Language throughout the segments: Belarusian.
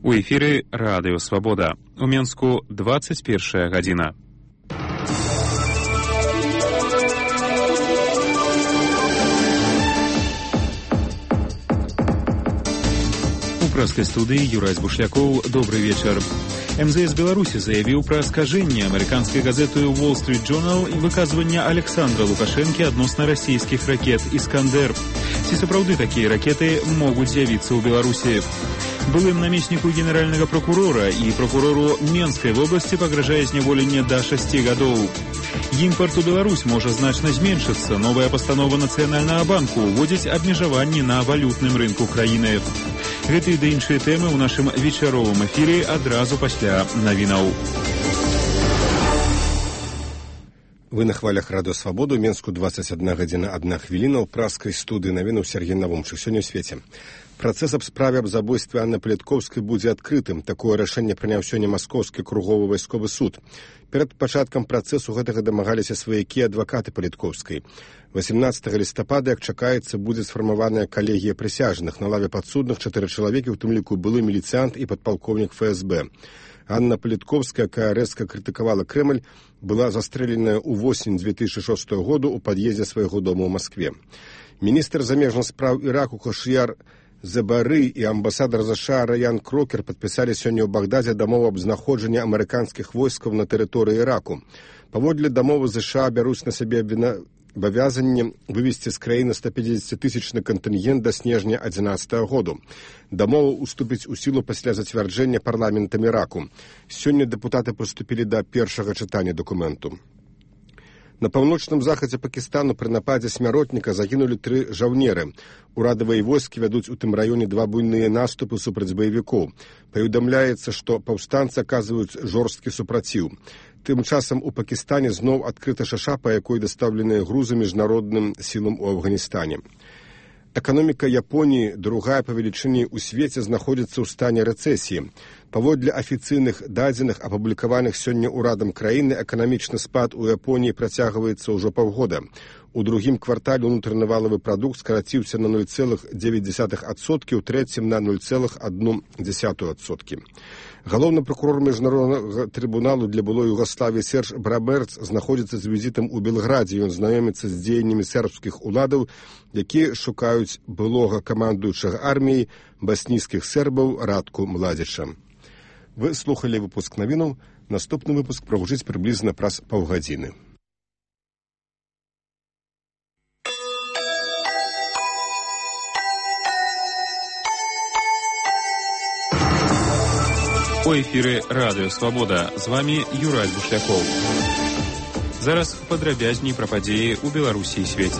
У эфіры Радыё Свабода. У Менску 21 гадзіна. У прэскай студыі Юрай Бушлякоў. Добрый вечар. МЗС Беларусі заявіў пра скажэнне амерыканскай газеты Wall Street Journal і выказвання Александра Лукашэнкі адносна расійскіх ракет «Іскандер». Ці сапраўды такія ракеты могуць з'явіцца ў Беларусі? Былым намесніку генеральнага прокурора і прокурору Менскай вобласці пагражае зняволенне да 6 гадоў. Імпарт у Беларусь можа значна зменшыцца. Новая пастанова Нацыянальнага банку ўводзіць абмежаванні на валютным рынку краіны. Гэтыя ды іншыя тэмы ў нашым вечаровым эфіры адразу пасля навінаў. Вы на хвалях Радыё Свабоду, Менску 21 гадзіна 1 хвіліна, ў праскай студыі навіну Сергей Навумчык. Сёння ў свеце. Працэс аб справе аб забойстве Анны Палітковскай будзе адкрытым. Такое рашэнне прыняў сёння Маскоўскі круговы вайсковы суд. Перад пачаткам працэсу гэтага дамагаліся сваякі адвакаты Палітковскай. 18 лістапада, як чакаецца, будзе сфармаваная калегія прысяжных. На лаве падсудных 4 чалавекі, у тым ліку былы міліцыянт і падпалкоўнік ФСБ. Анна Палітковская, якая рэзка крытыкавала Крэмль, была застрэленая ў восень 2006 году ў пад'ездзе свайго дома ў Маскве. Міністр замежных спраў Іраку Хошияр Забары і амбасадар США Раян Крокер падпісалі сёння ў Багдадзе дамову аб знаходжанні амерыканскіх войскаў на тэрыторыі Іраку. Паводле дамовы США бяруць на сябе абавязанне вывесці з краіны 150-тысячны кантынгент да снежня 2011 году. Дамова уступіць у сілу пасля зацвярджэння парламентам Іраку. Сёння дэпутаты паступілі да першага чытання дакументу. На паўночным захадзе Пакістану пры нападзе смяротніка загінулі 3 жаўнеры. Урадавыя войскі вядуць у тым раёне 2 буйныя наступы супраць баевікоў. Паведамляецца, што паўстанцы аказваюць жорсткі супраціў. Тым часам у Пакістане зноў адкрыта шаша, па якой дастаўленыя грузы міжнародным сілам у Афганістане. Эканоміка Японіі, другая па велічыні ў свеце, знаходзіцца ў стане рэцэсіі. Паводле афіцыйных дадзеных, апублікаваных сёння ўрадам краіны, эканамічны спад у Японіі працягваецца ўжо паўгода. У другім квартале ўнутраны валавы прадукт скараціўся на 0,9%, у трэцім на 0,1%. Галоўны прокурор Міжнароднага трыбуналу для былой Югаславіі Серж Браберц знаходзіцца з візітам у Белградзе. Ён знаёміцца з дзеяннямі сербскіх уладаў, якія шукаюць былога камандуючага арміяй баснійскіх сербаў Радку Младзіча. Вы слухалі выпуск навінаў. Наступны выпуск прагучыць прыблізна праз паўгадзіны. У эфіры Радыё Свабода. З вами Юрай Бушлякоў. Зараз падрабязней пра падзеі ў Беларусі і свеце.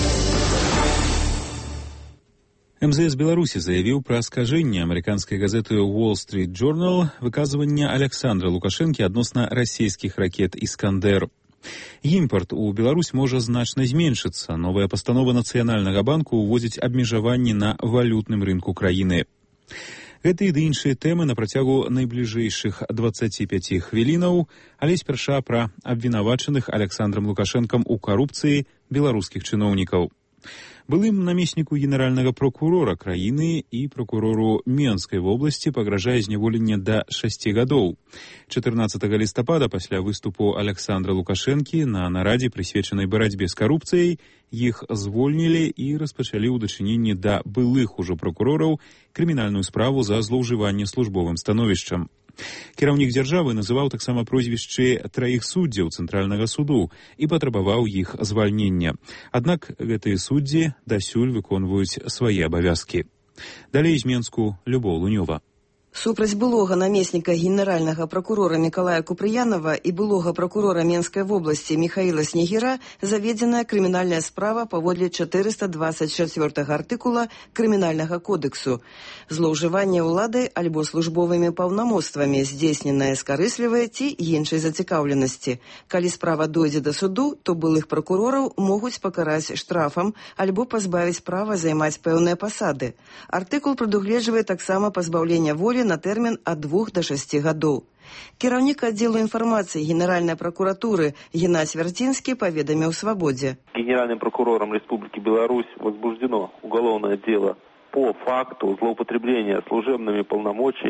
МЗС Беларусі заявіў пра скажэнне амерыканскай газеты Wall Street Journal выказвання Александра Лукашэнкі адносна расійскіх ракет «Іскандер». Імпарт у Беларусь можа значна зменшыцца. Новая пастанова Нацыянальнага банку ўводзіць абмежаванні на валютным рынку краіны. Гэтыя ды іншыя тэмы на працягу найбліжэйшых 25 хвілінаў, але спярша пра абвінавачаных Александрам Лукашэнкам у карупцыі беларускіх чыноўнікаў. Былым намесніку генеральнага прокурора краіны і прокурору Менскай вобласці пагражае зняволенне да 6 гадоў. 14 лістапада пасля выступу Александра Лукашэнкі на нарадзе, прысвечанай барацьбе з карупцыяй, іх звольнілі і распачалі ў дачыненні да былых ужо прокурораў крымінальную справу за злоўжыванне службовым становішчам. Кіраўнік дзяржавы называў таксама прозвішчы 3 суддзяў Цэнтральнага суду і патрабаваў іх звальнення. Аднак гэтыя суддзі дасюль выконваюць свае абавязкі. Далей з Менску Любоў Лунёва. Супраць былога намесніка генеральнага прокурора Мікалая Купрыянова і былога прокурора Менскай вобласці Михаіла Снегіра заведзеная крымінальная справа паводле 424 артыкула Крымінальнага кодексу. Злоўжыванне ўладай альбо службовымі паўнамоцтвамі, здзейсненае з карыслівай ці іншай зацікаўленасці. Калі справа дойдзе да суду, то былых прокурораў могуць пакараць штрафам альбо пазбавіць права займаць пэўныя пасады. Артыкул прадугледжвае таксама пазбаўлення волі на тэрмін ад 2 до 6 гадоў. Кіраўнік аддзелу інфармацыі Генеральнай прокуратуры Геннадий Вертинский паведаміў «Свободе». Генеральным прокурором Республики Беларусь возбуждено уголовное дело по факту злоупотребления служебными полномочиями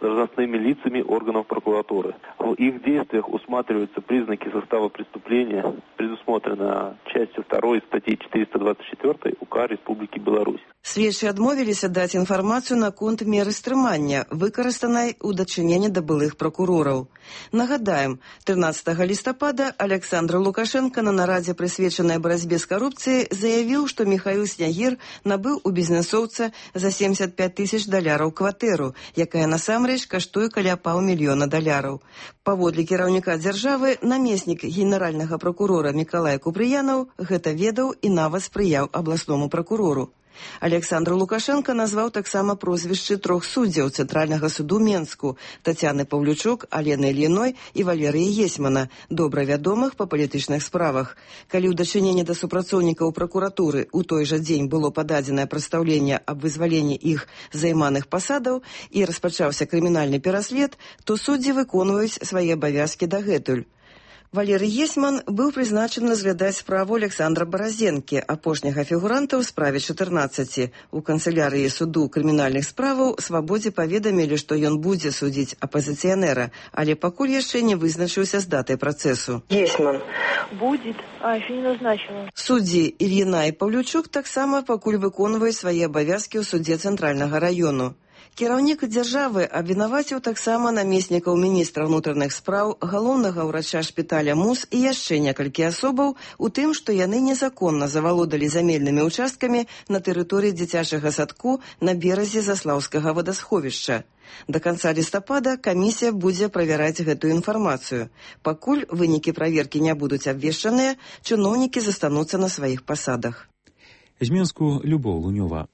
должностными лицами органов прокуратуры. В их действиях усматриваются признаки состава преступления, предусмотрено частью 2 статьи 424 УК Республики Беларусь. Следчі адмовіліся даць інфармацыю наконт меры стрымання, выкарыстанай у дачыненні да былых пракурораў. Нагадаем, 13 лістапада Александр Лукашенко на нарадзе, прысвечанай барацьбе з карупцыяй, заявіў, што Михаил Снягір набыў у бізнесоўца за $75 тысяч кватэру, якая насамрэч каштуе каля $500 000. Паводле кіраўніка дзяржавы, намеснік генеральнага пракурора Миколай Купрыянаў гэта ведаў і нават спрыяў абласному пракурору. Александр Лукашенко назваў таксама прозвішчы 3 суддзяў Цэнтральнага суду Менску – Тацяны Паўлючук, Алены Ільіной і Валерыі Есьмана, добра вядомых па палітычных справах. Калі ў дачыненні да супрацоўнікаў пракуратуры ў той жа дзень было пададзенае прадстаўленне аб вызваленні іх займаных пасадаў і распачаўся крымінальны пераслед, то суддзі выконваюць свае абавязкі дагэтуль. Валерый Есьман быў прызначаны разглядаць справу Александра Баразенкі, апошняга фігуранта ў справе 14. У канцылярыі суду крымінальных справаў Свабодзе паведамілі, што ён будзе судзіць апазіцыянера, але пакуль яшчэ не вызначыўся з датай працэсу. Есьман. Будет. Еще не назначила. Суддзі Ільіна і Паўлючук таксама пакуль выконваюць свае абавязкі ў судзе Цэнтральнага раёну. Кіраўнік дзяржавы абвінаваціў таксама намеснікаў міністра ўнутраных спраў, галоўнага ўрача шпіталя МУС і яшчэ некалькі асобаў у тым, што яны незаконна завалодалі зямельнымі ўчасткамі на тэрыторыі дзіцячага садку на беразе Заслаўскага вадасховішча. Да канца лістапада камісія будзе правяраць гэтую інфармацыю. Пакуль вынікі праверкі не будуць абвешчаныя, чыноўнікі застануцца на сваіх пасадах. З Менску Любоў Лунёва.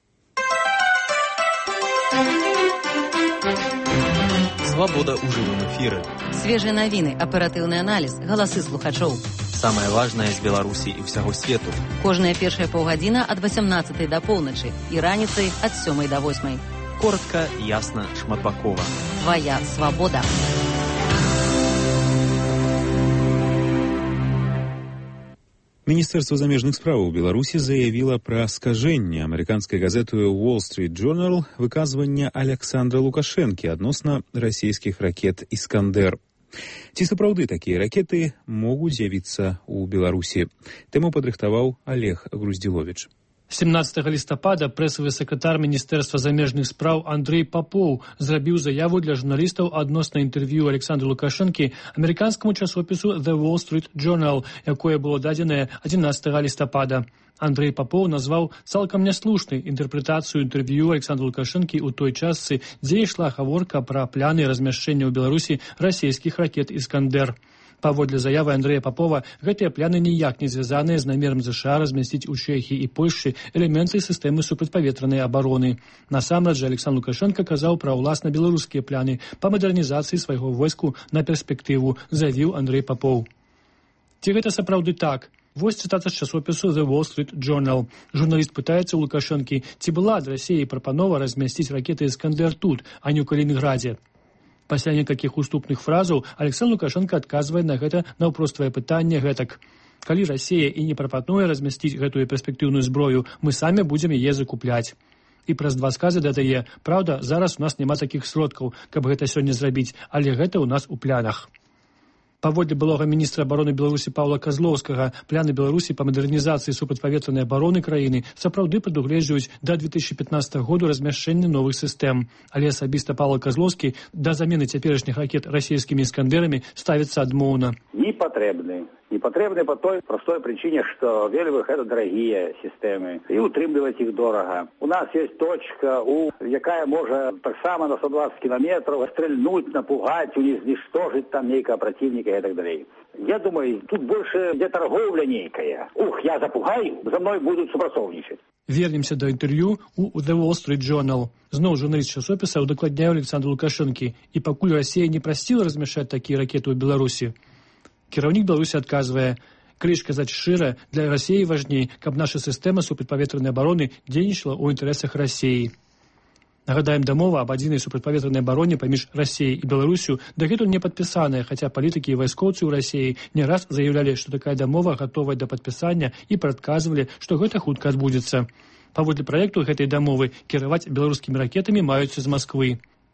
Свабода ў жывым эфіры. Свежыя навіны, аператыўны аналіз, галасы слухачоў. Самае важнае з Беларусі і ўсяго свету. Кожная першая паўгадзіна ад 18 да поўначы і раніцай ад 7 да 8. Коротка, ясна, шматбакова. Твая свабода. Міністэрства замежных справаў Беларусі заявіла пра скажэнне амерыканскай газеты Wall Street Journal выказвання Александра Лукашэнкі адносна расійскіх ракет «Іскандэр». Ці сапраўды такія ракеты могуць з'явіцца ў Беларусі? Тэму падрыхтаваў Олег Груздзіловіч. 17 лістапада прэсавы сакратар Міністэрства замежных спраў Андрэй Папоў зрабіў заяву для журналістаў адносна інтэрв'ю Александра Лукашэнкі амерыканскаму часопісу The Wall Street Journal, якое было дадзенае 11 лістапада. Андрэй Папоў назваў цалкам няслушнай інтэрпрэтацыю інтэрв'ю Александра Лукашэнкі ў той частцы, дзе ішла гаворка пра пляны размяшчэння ў Беларусі расійскіх ракет «Іскандэр». Паводле заявы Андрэя Папова, гэтыя пляны ніяк не звязаныя з намерам ЗША размясціць у Чэхіі і Польшчы элементы сістэмы супрацьпаветранай абароны. Насамрэч жа Александр Лукашенко казаў пра ўласна беларускія пляны па мадэрнізацыі свайго войску на перспектыву, заявіў Андрэй Папоў. Ці гэта сапраўды так? Вось цытата з часопісу The Wall Street Journal. Журналіст пытаецца ў Лукашэнкі, ці была ад Расіі прапанова размясціць ракеты «Іскандэр» тут, а не ў Калінінградзе. Пасля некалькіх уступных фразаў Александр Лукашенко адказвае на гэта наўпроставае пытанне гэтак. Калі Расія і не прапануе размясціць гэтую перспектыўную зброю, мы самі будзем яе закупляць. І праз 2 сказы дадае, праўда, зараз у нас няма такіх сродкаў, каб гэта сёння зрабіць, але гэта ў нас у планах. Паводле былога міністра абароны Беларусі Паўла Казлоўскага, пляны Беларусі па мадэрнізацыі супрацьпаветранай абароны краіны сапраўды прадугледжваюць да 2015 году размяшчэння новых сістэм. Але асабіста Паўла Казлоўскі да замены цяперашніх ракет расійскімі «Іскандэрамі» ставіцца адмоўна. Не патрэбны. Не патрэбны по той простой причине, что вельмі гэта дарагія сістэмы і утрымліваць іх дорага. У нас есть точка, якая можа таксама на 120 километров стрельнуть, напугать, уничтожить там нейкага противника и так далее. Я думаю, тут больше где торговля нейкая. Я запугаю, за мной будут супрацоўнічаць. Вернемся до інтэрв'ю у The Wall Street Journal. Зноў журналіст часопіса удакладняе Александр Лукашэнкі. І пакуль Расія не прасціла размяшчаць такія ракеты ў Беларусі, кіраўнік Беларусі адказвае, калі ж казаць шчыра, для Расіі важней, каб наша сістэма супрацьпаветранай абароны дзейнічала ў інтарэсах Расіі. Нагадаем, дамова аб адзінай супрацьпаветранай абароне паміж Расіяй і Беларусю дагэтуль не падпісаная, хаця палітыкі і вайскоўцы ў Расіі не раз заявлялі, што такая дамова гатовая да падпісання і прадказвалі, што гэта хутка адбудзецца. Паводле праекту гэтай дамовы кіраваць беларускімі ракетамі маюцца з Масквы.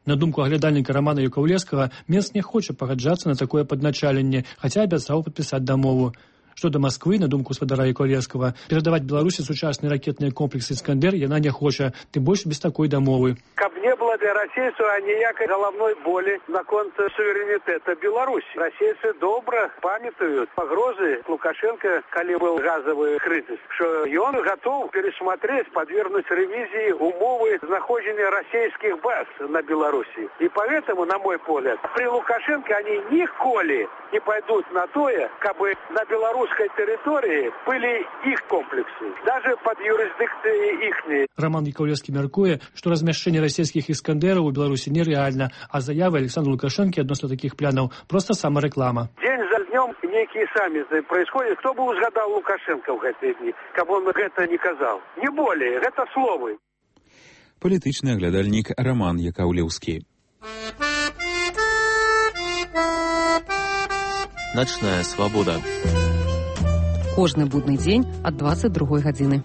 На думку аглядальніка Романа Якаўлевскага, Менск не хоча пагаджацца на такое падначаленне, хаця абяцаў падпісаць дамову. Што да Масквы, на думку гаспадара Якаўлевскага, перадаваць Беларусі сучасныя ракетныя комплексы «Іскандер» яна не хоча, тым больш без такой дамовы. Каб не было для расейцаў аніякай галаўной болі наконт суверэнітэта Беларусі. Расейцы добра памятаюць пагрозы Лукашенко, калі быў газавы крызіс, што ён гатоў пересмотреть, подвергнуть ревизии умовы знаходження расійскіх баз на Беларусі. И поэтому, на мой погляд, при Лукашенко они ніколі не пойдут на тое, кабы на белорусской территории были их комплексы, даже под юрисдикцией ихней. Роман Якаўлевскі мяркуе, што размяшчэнне расійскіх «Іскандераў» у Беларусі нереальна, а заявы Александра Лукашенко адносна такіх планаў проста самарэклама. День за днем некие саммиты происходят. Кто бы узгадал Лукашенко в эти дни, каб он это не казал? Не более, это словы. Палітычны аглядальнік Роман Якаўлевскі. Ночная свабода. Кожны будны дзень ад 22 гадзіны.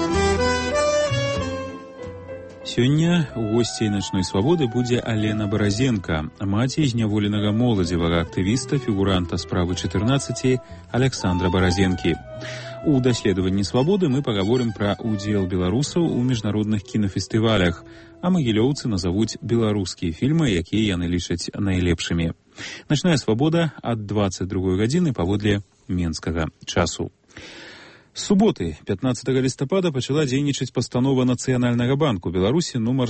Сёння у госцей «Ночной свабоды» будзе Алена Баразенко, маці зняволенага моладзевага актывіста, фігуранта справы 14 Александра Баразенкі. У даследаванні свабоды мы пагаворым пра удзел беларусаў у міжнародных кінафестывалях, а магілёўцы назавуць беларускія фільмы, якія яны лічаць найлепшымі. «Ночная свабода» ад 22 гадзіны паводле менскага часу. З суботы, 15 лістапада, пачала дзейнічаць пастанова Нацыянальнага банку Беларусі нумар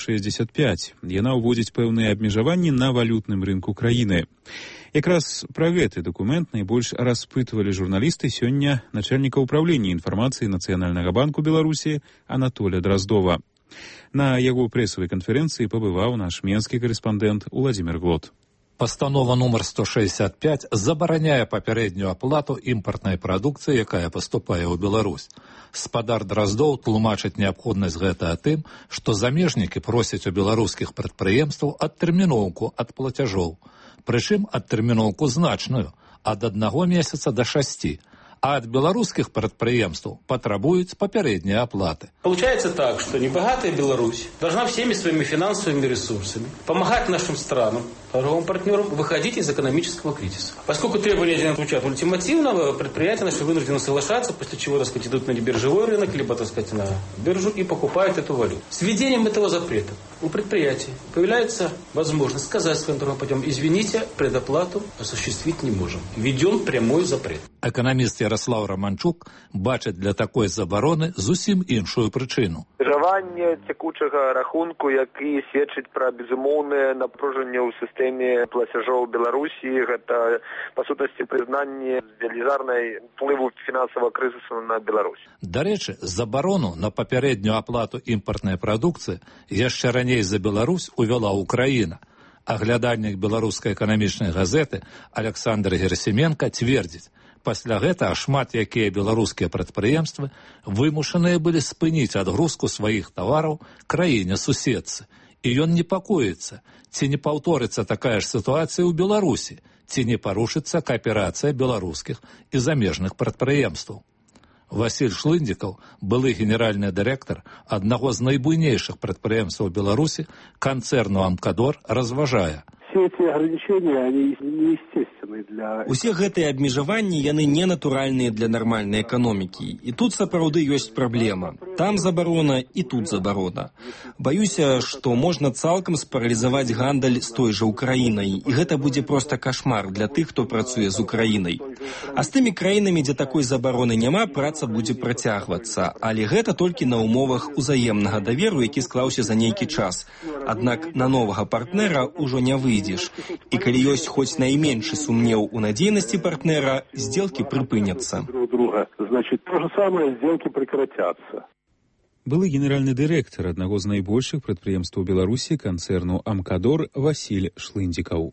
165. Яна ўводзіць пэўныя абмежаванні на валютным рынку краіны. Якраз пра гэты дакумент найбольш распытвалі журналісты сёння начальніка ўправлення інфармацыі Нацыянальнага банку Беларусі Анатоля Драздова. На яго прэсавай канферэнцыі пабываў наш менскі карэспандэнт Уладзімір Глот. Пастанова нумар 165 забараняе папярэднюю аплату імпартнай прадукцыі, якая паступае ў Беларусь. Спадар Драздоў тлумачыць неабходнасць гэта тым, што замежнікі просяць у беларускіх прадпрыемстваў адтэрміноўку ад плацяжоў. Прычым адтэрміноўку значную, ад 1 месяца до 6, а от белорусских предприемств потребуют попередние оплаты. Получается так, что небогатая Беларусь должна всеми своими финансовыми ресурсами помогать нашим странам, торговым партнерам выходить из экономического кризиса. Поскольку требования звучат ультимативно, предприятия наши вынуждены соглашаться, после чего, так сказать, идут на небиржевой рынок, либо, так сказать, на биржу и покупают эту валюту. С введением этого запрета у предприятий появляется возможность сказать своим торговым партнерам: извините, предоплату осуществить не можем. Введен прямой запрет. Экономист Ярослав Романчук бачыць для такой забароны зусім іншую прычыну. Жаванне цякучага рахунку, які сведчыць пра безумоўнае напружанне ў сістэме плацяжоў Беларусі, гэта па сутнасці прызнанне велізарнай уплыву фінансавага крызісу на Беларусь. Дарэчы, забарону на папярэднюю аплату імпартнай прадукцыі яшчэ раней за Беларусь увяла Украіна. Аглядальнік беларускай эканамічнай газеты Александр Герасименко цвердзіць: пасля гэтага шмат якія беларускія прадпрыемствы вымушаныя былі спыніць адгрузку сваіх тавараў краіне-суседцы. І ён непакоіцца, ці не паўторыцца такая ж сітуацыя ў Беларусі, ці не парушыцца кааперацыя беларускіх і замежных прадпрыемстваў. Васіль Шлындзікаў, былы генеральны дырэктар аднаго з найбуйнейшых прадпрыемстваў Беларусі, канцэрну «Амкадор», разважае: все эти ограничения, они неестественны для... Усе гэтыя абмежаванні, яны ненатуральныя для нармальнай эканомікі. І тут сапраўды ёсць праблема. Там забарона і тут забарона. Баюся, што можна цалкам спаралізаваць гандаль з той жа Украінай. І гэта будзе проста кашмар для тых, хто працуе з Украінай. А з тымі краінамі, дзе такой забароны няма, праца будзе працягвацца. Але гэта толькі на умовах узаемнага даверу, які склаўся за нейкі час. Аднак на новага партнера ўжо не выйдзе. И коли есть хоть наименьший сумнев у надейности партнера, сделки припынятся. Значит, то же самое, сделки прекратятся. Былы генеральны дырэктар аднаго з найбольшых прадпрыемстваў Беларусі, канцэрну «Амкадор» Васіль Шлындзікаў.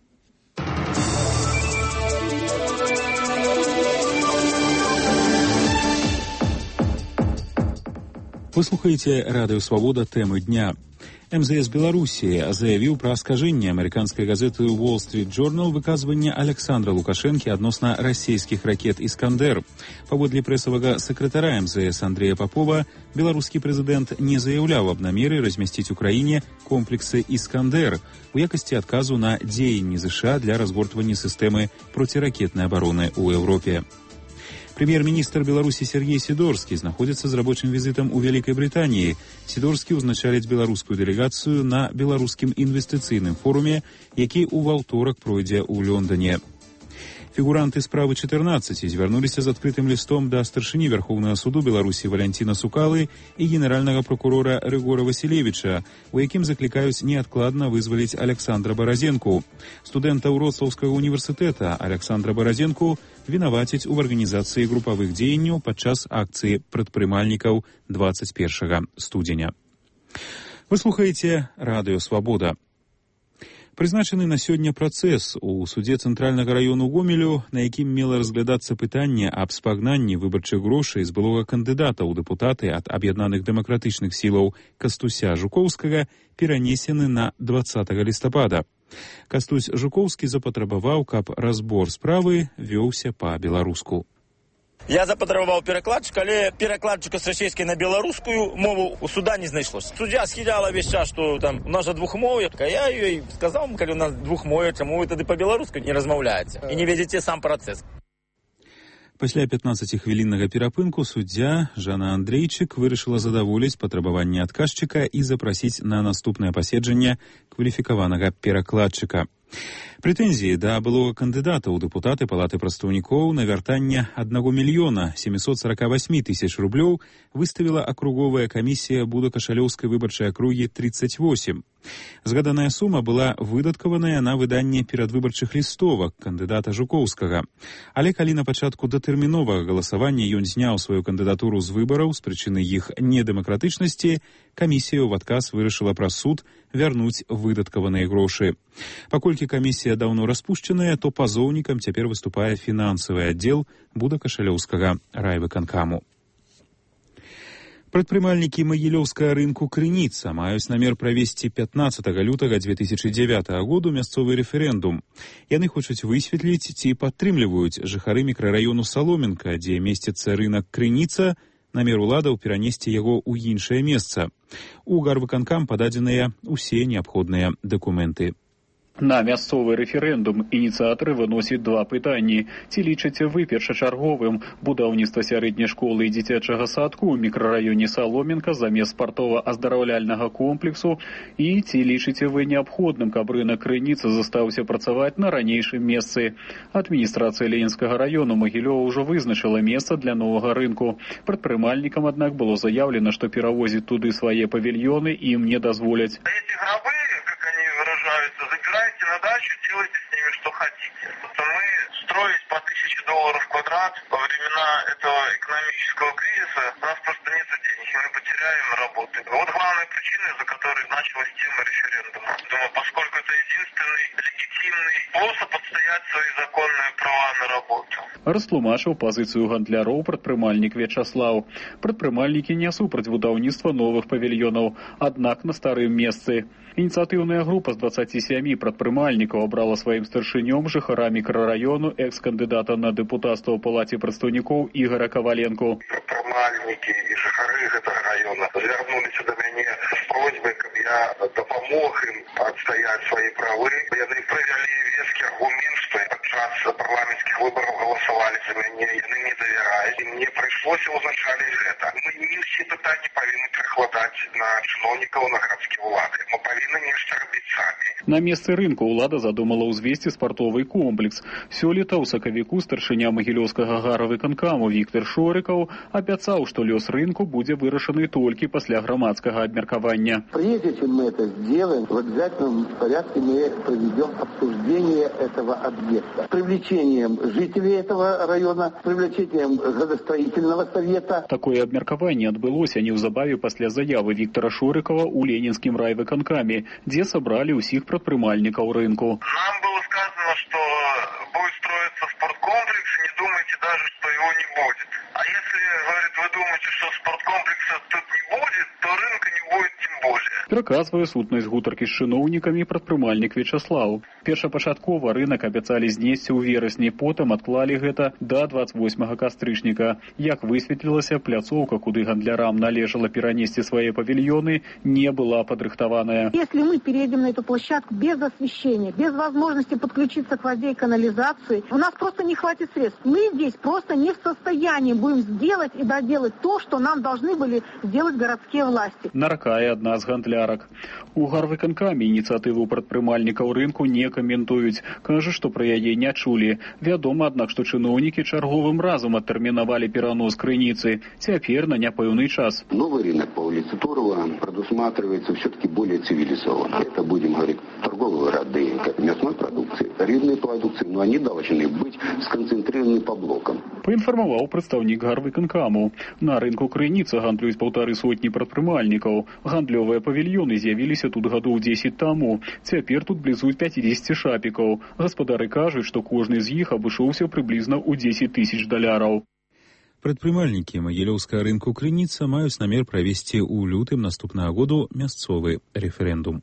Вы слухаеце радыё «Свабода», тэмы дня. МЗС Беларусі заявіў пра аскажэнне амерыканскай газеты Wall Street Journal выказвання Александра Лукашэнкі адносна расійскіх ракет «Іскандер». Паводле прэсавага сакратара МЗС Андрея Попова, беларускі прэзідэнт не заяўляў аб намеры размясціць у краіне комплексы «Іскандер» у якасці адказу на дзеянні ЗША для разгортвання сістэмы проціракетнай абароны ў Еўропе. Прэм'ер-міністр Беларусі Сергей Сидорскі знаходзіцца з рабочым візітам у Вялікай Брытаніі. Сидорскі ўзначаліць беларускую дэлегацыю на беларускім інвестыцыйным форуме, які ў аўторак пройдзе ў Лондоне. Фігуранты справы 14 звярнуліся з адкрытым лістом да старшыні Верхоўнага суду Беларусі Валянціна Сукалы і генеральнага прокурора Рыгора Васілевіча, у якім заклікаюць неадкладна вызваліць Александра Баразенку. Студэнта Вроцлаўскага універсітэта Александра Баразенку вінавацяць у арганізацыі групавых дзеянняў падчас акцыі прадпрымальнікаў 21 студзеня. Вы слухаеце радыё «Свабода». Прызначаны на сёння працэс у судзе цэнтральнага раёну Гомелю, на якім мела разглядацца пытанне аб спагнанні выбарчых грошай з былога кандыдата ў дэпутаты ад аб'яднаных дэмакратычных сілаў Кастуся Жукоўскага, перанесены на 20 лістапада. Кастусь Жукоўскі запатрабаваў, каб разбор справы вёўся па-беларуску. Я запатрабаваў перакладчыка, але перакладчыка з расійскай на беларускую мову у суда не знайшлося. Суддзя схіляла весь час, што там у нас жа двухмоўе. Я ёй сказаў, калі у нас двухмоўе, чаму вы тады па-беларуску не размаўляеце і не вядзеце сам працэс. Пасля 15-хвіліннага перапынку суддзя Жанна Андрейчык вырашыла задаволіць патрабаванне адказчыка і запрасіць на наступнае паседжанне кваліфікаванага перакладчыка. Прэтэнзіі да былога кандыдата ў дэпутаты Палаты прадстаўнікоў на вяртанне 1 мільёна 748 тысяч рублёў выставіла акруговая камісія Будакашалёўскай выбарчай акругі 38. Згаданая сума была выдаткаваная на выданне перадвыбарчых лістовак кандыдата Жукоўскага. Але калі на пачатку датэрміновага галасавання ён зняў сваю кандыдатуру з выбараў з прычыны іх недэмакратычнасці, камісія ў адказ вырашыла праз суд вярнуць выдаткаваныя грошы. Паколькі камісія даўно распушчаная, то пазоўнікам цяпер выступае фінансавы аддзел Будакашалёўскага райвыканкаму. Прадпрымальнікі магілёўскага рынку Крыніца маюць намер правесці 15 лютага 2009 году мясцовы рэферэндум. Яны хочуць высветліць, ці падтрымліваюць жыхары мікрараёну Саломенка, дзе месціцца рынак Крыніца, намер уладаў перанесці яго ў іншае месца. У гарвыканкам пададзеныя ўсе неабходныя дакументы. На мясцовы рэферэндум ініцыятары выносяць два пытанні. Ці лічыце вы першачарговым будаўніцтва сярэдняй школы і дзіцячага садку ў мікрараёне Саломенка замест спартова-аздараўляльнага комплексу? І ці лічыце вы неабходным, каб рынак Крыніца застаўся працаваць на ранейшым месцы? Адміністрацыя Ленінскага раёну Магілёва ўжо вызначыла месца для новага рынку. Прадпрымальнікам, аднак, было заяўлена, што перавозіць туды свае павільёны ім не дазволяць. Забирайте на дачу, делайте с ними что хотите. Мы строить по $1000 в квадрат во времена этого экономического кризиса, у нас просто нет денег, и мы потеряем работу. Вот главная причина, из-за которой началась тема референдума. Думаю, поскольку это единственный легитимный способ отстоять свои законные права на работу. Растлумачыў пазіцыю гандляроў прадпрымальнік Вячаслаў. Прадпрымальнікі не супраць будаўніцтва новых павільёнаў, аднак на старым месцы. Ініцыятыўная група з 27 прадпрымальнікаў абрала сваім старшынём жыхара мікрараёну экс-кандыдата на дэпутацтва ў Палаце прадстаўнікоў Ігора Каваленку. Прадпрымальнікі і жыхары гэтага раёна звярнуліся да мяне з просьбай, каб я дапамог ім адстаяць свае правы. Яны прывялі вескі аргумент, што падчас парламенцкіх выбараў галасавалі за мяне, яны не давяраюць, і мне прыйшлося ўзначаліць гэта. Мы не ўсе пытанні павінны перакладаць на чыноўнікаў, на гарадскія ўлады. Мы павінны нешта рабіць самі. На месцы рынку ўлада задумала ўзвесці спартовы комплекс. Сёлета ў сакавіку старшыня магілёўскага гарвыканкаму Віктор Шорыкаў абяцаў, што лёс рынку будзе вырашаны толькі пасля грамадскага абмеркавання. Прежде чем мы это сделаем, в обязательном порядке мы проведем обсуждение этого объекта. С привлечением жителей этого района, с привлечением градостроительного совета. Такое абмеркаванне адбылося неўзабаве пасля заявы Віктора Шорыкава ў Ленінскім райвыканкаме, дзе сабралі ўсіх прадпрымальнікаў рынку. Нам было сказано, что будет строиться спорткомплекс, не думайте даже, что его не будет. А если, говорит, вы думаете, что спорткомплекса тут не будет, то рынка не будет тем более. Пераказвае сутнасць гутаркі з чыноўнікамі прадпрымальнік Вячаслаў. Першапачаткова рынак абяцалі знесці ў верасні, потым адклалі гэта да 28 кастрычніка. Як высветлілася, пляцоўка, куды гандлярам належала перанесці свае павільёны, не была падрыхтаваная. Если мы перейдем на эту площадку без освещения, без возможности подключиться к воде и канализации, у нас просто не хватит средств. Мы здесь просто не в состоянии будем сделать и доделать то, что нам должны были сделать городские власти. Наракае адна з гандлярак. У гарвыканкамі ініцыятыву прадпрымальнікаў рынку не каментуюць. Кажа, што пра яе не чулі. Вядома, аднак, што чыноўнікі чарговым разам адтэрмінавалі перанос крыніцы. Цяпер на няпэўны час. Новый рынок по улице Турова предусматривается все-таки более цивилизованно. Это, будем говорить, торговые ряды, как мясной продукции, рыбной продукции, но они должны быть сконцентрированы по блокам. Паінфармаваў прадстаўнік гарвыканкаму. На рынку крыніца гандлююць 150 прадпрымальнікаў. Гандлёвыя павільёны з'явіліся тут гадоў 10 таму. Цяпер тут блізу 50 шапікаў. Гаспадары кажуць, што кожны з іх абышоўся прыблізна ў $10,000. Прадпрымальнікі магілёўскага рынку крыніца маюць намер правесці ў лютым наступнага году мясцовы рэферэндум.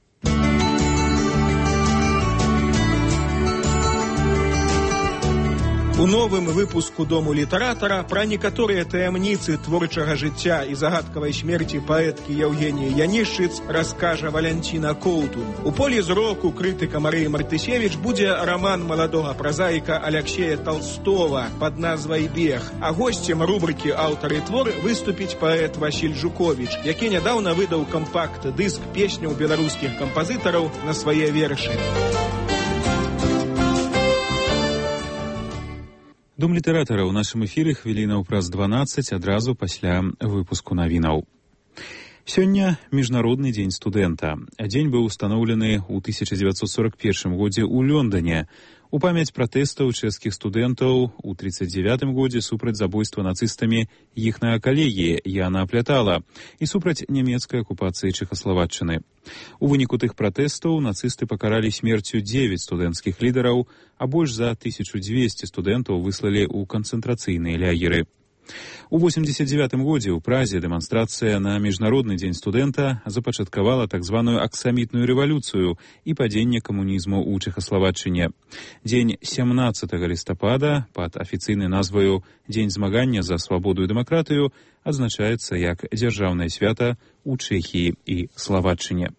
У новым выпуску «Дому літаратара» пра некаторыя таямніцы творчага жыцця і загадкавай смерці паэткі Яўгеніі Янішчыц раскажа Валянціна Коўтунь. У полі зроку крытыка Марыі Мартысевіч будзе раман маладога празаіка Аляксея Толстова пад назвай «Бег», а госцем рубрыкі «Аўтар і твор» выступіць паэт Васіль Жуковіч, які нядаўна выдаў кампакт-дыск песняў беларускіх кампазітараў на свае вершы. Дом літаратара ў нашым эфіры хвілінаў праз 12 адразу пасля выпуску навінаў. Сёння міжнародны дзень студэнта. Дзень быў устаноўлены ў 1941 годзе ў Лондоне. У памяць пратэстаў чэшскіх студэнтаў у 1939 годзе супраць забойства нацыстамі іхнага калегі Яна Аплятала і супраць нямецкай акупацыі Чэхаславаччыны. У выніку тых пратэстаў нацысты пакаралі смерцю 9 студэнцкіх лідараў, а больш за 1200 студэнтаў выслалі ў канцэнтрацыйныя лагеры. У 1989 годзе ў Празе дэманстрацыя на міжнародны дзень студэнта запачаткавала так званую аксамітную рэвалюцыю і падзенне камунізму ў Чэхаславаччыне. Дзень 17 лістапада пад афіцыйнай назваю «Дзень змагання за свабоду і дэмакратыю» адзначаецца як дзяржаўнае свята ў Чэхіі і Славаччыне.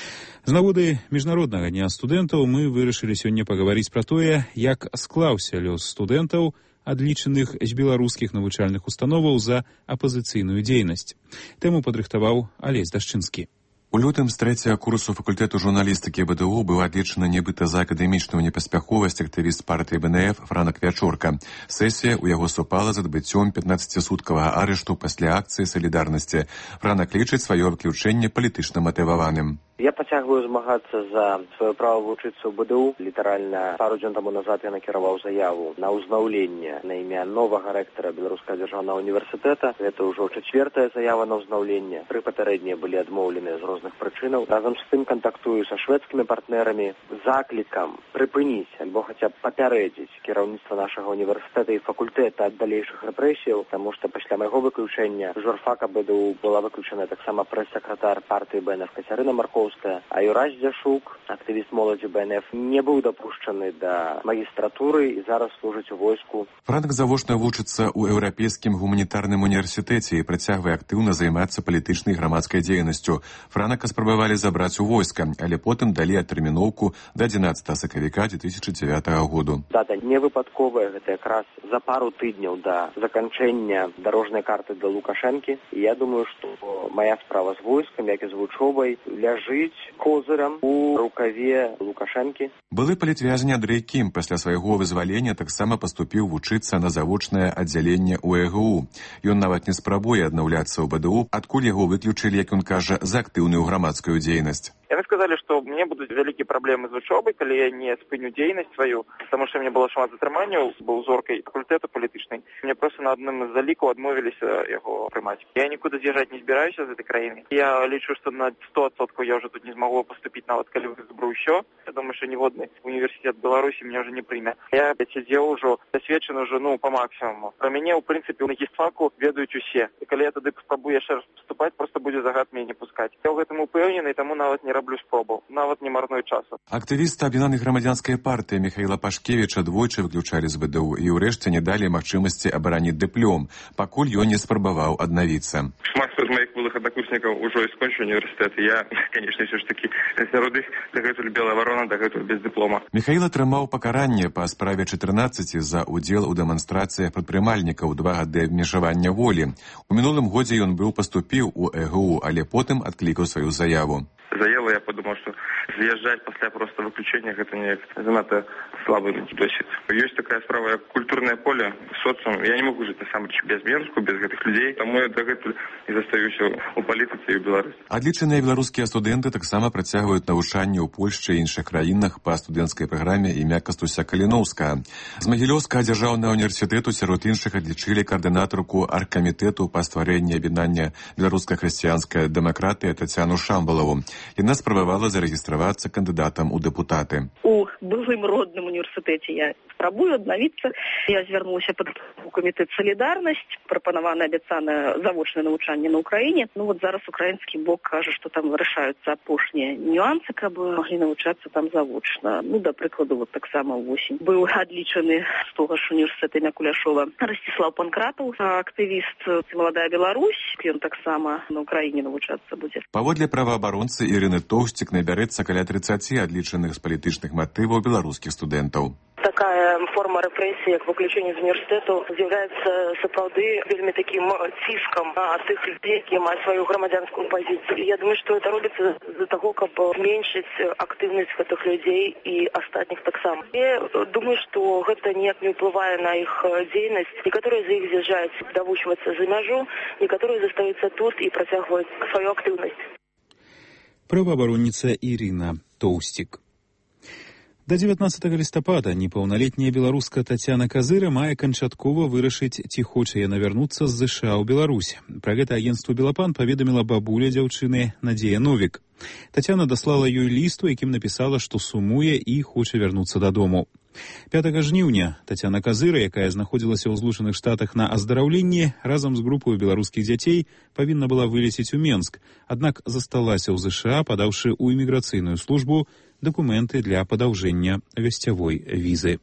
З нагоды міжнароднага дня студэнтаў мы вырашылі сёння пагаварыць пра тое, як склаўся лёс студэнтаў, адлічаных з беларускіх навучальных установаў за апазіцыйную дзейнасць. Тэму падрыхтаваў Алесь Дашчынскі. У лютым з 3-го курсу факультэту журналістыкі БДУ быў адлічаны нібыта за акадэмічную непаспяховасць актывіст партыі БНФ Франак Вячорка. Сесія ў яго супала з адбыццём 15-суткавага арышту пасля акцыі салідарнасці. Франак лічыць сваё выключэнне палітычна матываваным. Я працягваю змагацца за сваё права вучыцца ў БДУ. Літаральна пару дзён таму назад я накіраваў заяву на ўзнаўленне на імя новага рэктара Беларускага дзяржаўнага універсітэта. Гэта ўжо 4-я заява на ўзнаўленне. 3 папярэднія былі адмоўленыя з розных прычынаў. Разам з тым кантактую са шведскімі партнерамі заклікам прыпыніць альбо хаця б папярэдзіць кіраўніцтва нашага універсітэта і факультэта ад далейшых рэпрэсіяў, таму што пасля майго выключэння з журфака БДУ была выключана таксама прэс-сакратар партыі БНФ Кацярына Маркоўская, а Юрась Дзяшук, актывіст моладзі БНФ, не быў дапушчаны да магістратуры і зараз служыць у войску. Франак завочна вучыцца ў Еўрапейскім гуманітарным універсітэце і працягвае актыўна займацца палітычнай і грамадскай дзейнасцю. Франака спрабавалі забраць у войска, але потым далі адтэрміноўку да 11 сакавіка 2009 году. Дата не выпадковая, гэта якраз за пару тыдняў да заканчэння дарожнай карты да Лукашэнкі. І я думаю, што моя справа з войскам, як і з вучобай, ляжыць козырам у рукаве Лукашэнкі. Былы палітвязень Андрэй Кім пасля свайго вызвалення таксама паступіў вучыцца на завочнае аддзяленне ў ЭГУ. Ён нават не спрабуе аднаўляцца ў БДУ, адкуль яго выключылі, як ён кажа, за актыўную грамадскую дзейнасць. Я сказали, што мне будуць вялікія праблемы з вучобай, калі я не спыню дзейнасць сваю, таму што мне было шмат затрыманняў, быў зоркай факультэта палітычнай. Мне проста на адным з залікаў адмовіліся яго прымаць. Я нікуды з'язджаць не збіраюся з гэтай краіны. Я лічу, што на 100% я ўжо тут не змагу паступіць, нават калі выберу ўсё. Я думаю, што ніводны універсітэт Беларусі мяне ўжо не прыме. Я сидзеў ужо, дасведчаны ўжо, па максімуму. Пра мяне, у прынцыпе, на гістфаку ведаюць усе. І калі я тады спрабую яшчэ раз паступаць, проста будзе загад мяне не пускаць. Я ў гэтым упэўнены, таму нават не раблю спробаў, нават не марную часу. Актывісты аб'яднанай грамадзянскай партыі Міхаіла Пашкевіча двойчы выключалі з ВДУ і ўрэшце не далі магчымасці абараніць дыплом, пакуль ён не спрабаваў аднавіцца. Шмат хто з маіх былых аднакурснікаў ужо і скончыў універсітэт. Я, канечне, ўсё ж такі сярод іх дагэтуль белая варона, дагэтуль без дыплома. Міхаіл атрымаў пакаранне па справе 14 за удзел у дэманстрацыях прадпрымальнікаў, 2 гады абмежавання волі. У мінулым годзе ён паступіў у ЭГУ, але потым адклікаў сваю заяву. Заяву я подумал, что з'язджаць пасля просто выключения гэта не занадто слабый досвід. Ёсць такая справа, як культурное поле, социум. Я не могу жыць насамрэч без Менску, без гэтых людзей, таму я дагэтуль і застаюся у палітыцы і ў Беларусі. Адлічаныя беларускія студэнты таксама працягваюць навучанне ў Польшчы і іншых краінах па студэнцкай праграме імя Кастуся Каліноўскага. З Магілёўскага дзяржаўнага універсітэту сярод іншых адлічылі каардынатарку аргкамітэту па стварэнні аб'яднання беларуска-хрысціянская дэмакратыя Тацяну Шамбалаву. Яна спрабавала зарэгістравацца кандыдатам у дэпутаты. У былым родным універсітэце я спрабую аднавіцца. Я звярнулася у камітэт «Салідарнасць», прапанавана абяцанае завочнае навучанне на Украіне. Зараз украінскі бок кажа, што там вырашаюцца апошнія нюансы, каб маглі навучацца там завочна. Да прыкладу, таксама ўвосень быў адлічаны з того ж універсітэта імя Куляшова Расціслаў Панкратаў, актывіст «Маладая Беларусь». Ён таксама на Украіне навучацца будзе. Паводле праваабаронцы Ірыны Тоўсцік набярэцца каля 30 адлічаных з палітычных матываў беларускіх студэнтаў. Такая форма рэпрэсіі, як выключэнне з універсітэту, з'яўляецца сапраўды вельмі такім ціскам на тых людзей, якія маюць сваю грамадзянскую пазіцыю. Я думаю, што гэта робіцца з-за таго, каб зменшыць актыўнасць гэтых людзей і астатніх таксама. Я думаю, што гэта ніяк не ўплывае на іх дзейнасць. Некаторыя з іх з'язджаюць давучвацца за мяжу, некаторыя застаюцца тут і працягваюць сваю актыўнасць. Праваабаронніца Ірына Тоўсцік. До 19 лістапада непаўналетняя беларуска Тацяна Казыра мае канчаткова вырашыць, ці хоча яна вярнуцца з ЗША ў Беларусь. Пра гэта агенцтву «Белапан» паведаміла бабуля дзяўчыны Надзея Новік. Тацяна даслала ёй ліст, у якім напісала, што сумуе і хоча вярнуцца дадому. 5 жніўня Тацяна Казыра, якая знаходзілася ў Злучаных Штатах на аздараўленні, разам з групаю беларускіх дзяцей павінна была вылецець у Менск, аднак засталася ў ЗША, падаўшы ў іміграцыйную службу дакументы для падаўжэння гасцявой візы.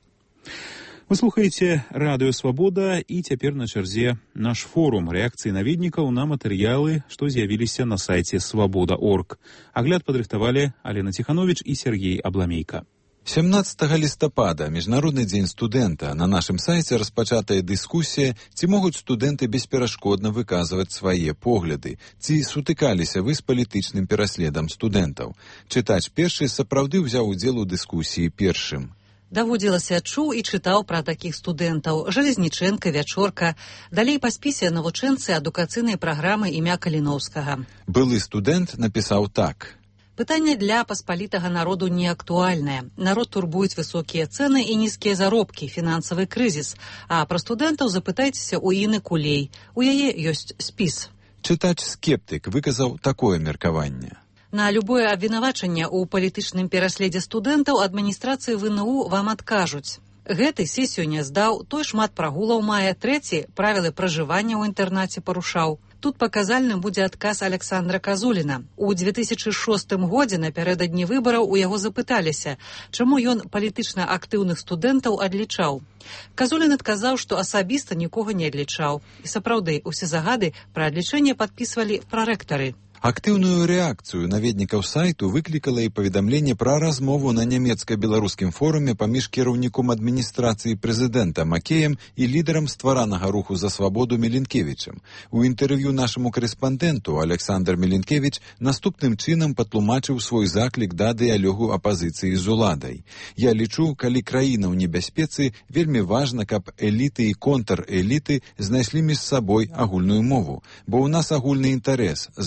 Вы слухаеце радыё «Свабода» і цяпер на чарзе наш форум рэакцыі наведнікаў на матэрыялы, што з'явіліся на сайце «Свабода.орг». Агляд падрыхтавалі Алена Ціхановіч і Сергей Абламейка. 17 лістапада, Міжнародны дзень студэнта, на нашым сайце распачатая дыскусія, ці могуць студэнты бесперашкодна выказваць свае погляды, ці сутыкаліся вы з палітычным пераследам студэнтаў. Чытач першы сапраўды ўзяў удзел у дыскусіі першым. Даводзілася чуў і чытаў пра такіх студэнтаў: Жалезнічэнка, Вячорка. Далей па спісе навучэнцы адукацыйнай праграмы імя Каліноўскага. Былы студэнт напісаў так. Пытанне для паспалітага народу не актуальнае. Народ турбуюць высокія цэны і нізкія заробкі, фінансавы крызіс. А пра студэнтаў запытайцеся ў Іны Кулей. У яе ёсць спіс. Чытач-скептык выказаў такое меркаванне. На любое абвінавачанне ў палітычным пераследзе студэнтаў адміністрацыі ВНУ вам адкажуць. Гэты сесію не здаў, той шмат прагулаў мае, трэці правілы пражывання ў інтэрнаце парушаў. Тут паказальным будзе адказ Александра Казуліна. У 2006 годзе напярэдадні выбараў у яго запыталіся, чаму ён палітычна актыўных студэнтаў адлічаў. Казулін адказаў, што асабіста нікога не адлічаў. І сапраўды, усе загады пра адлічэнне падпісвалі прарэктары. Актыўную рэакцыю наведнікаў сайту выклікала і паведамленне пра размову на нямецка-беларускім форуме паміж кіраўніком адміністрацыі прэзідэнта Макеем і лідарам стваранага руху за свабоду Мілінкевічам. У інтэрв'ю нашаму корэспандэнту Александр Мілінкевіч наступным чынам патлумачыў свой заклік да дыялогу апазіцыі з уладай. Я лічу, калі краіна ў небяспецы, вельмі важна, каб эліты і контрэліты знайшлі між сабой агульную мову, бо ў нас агульны інтарэс захаваць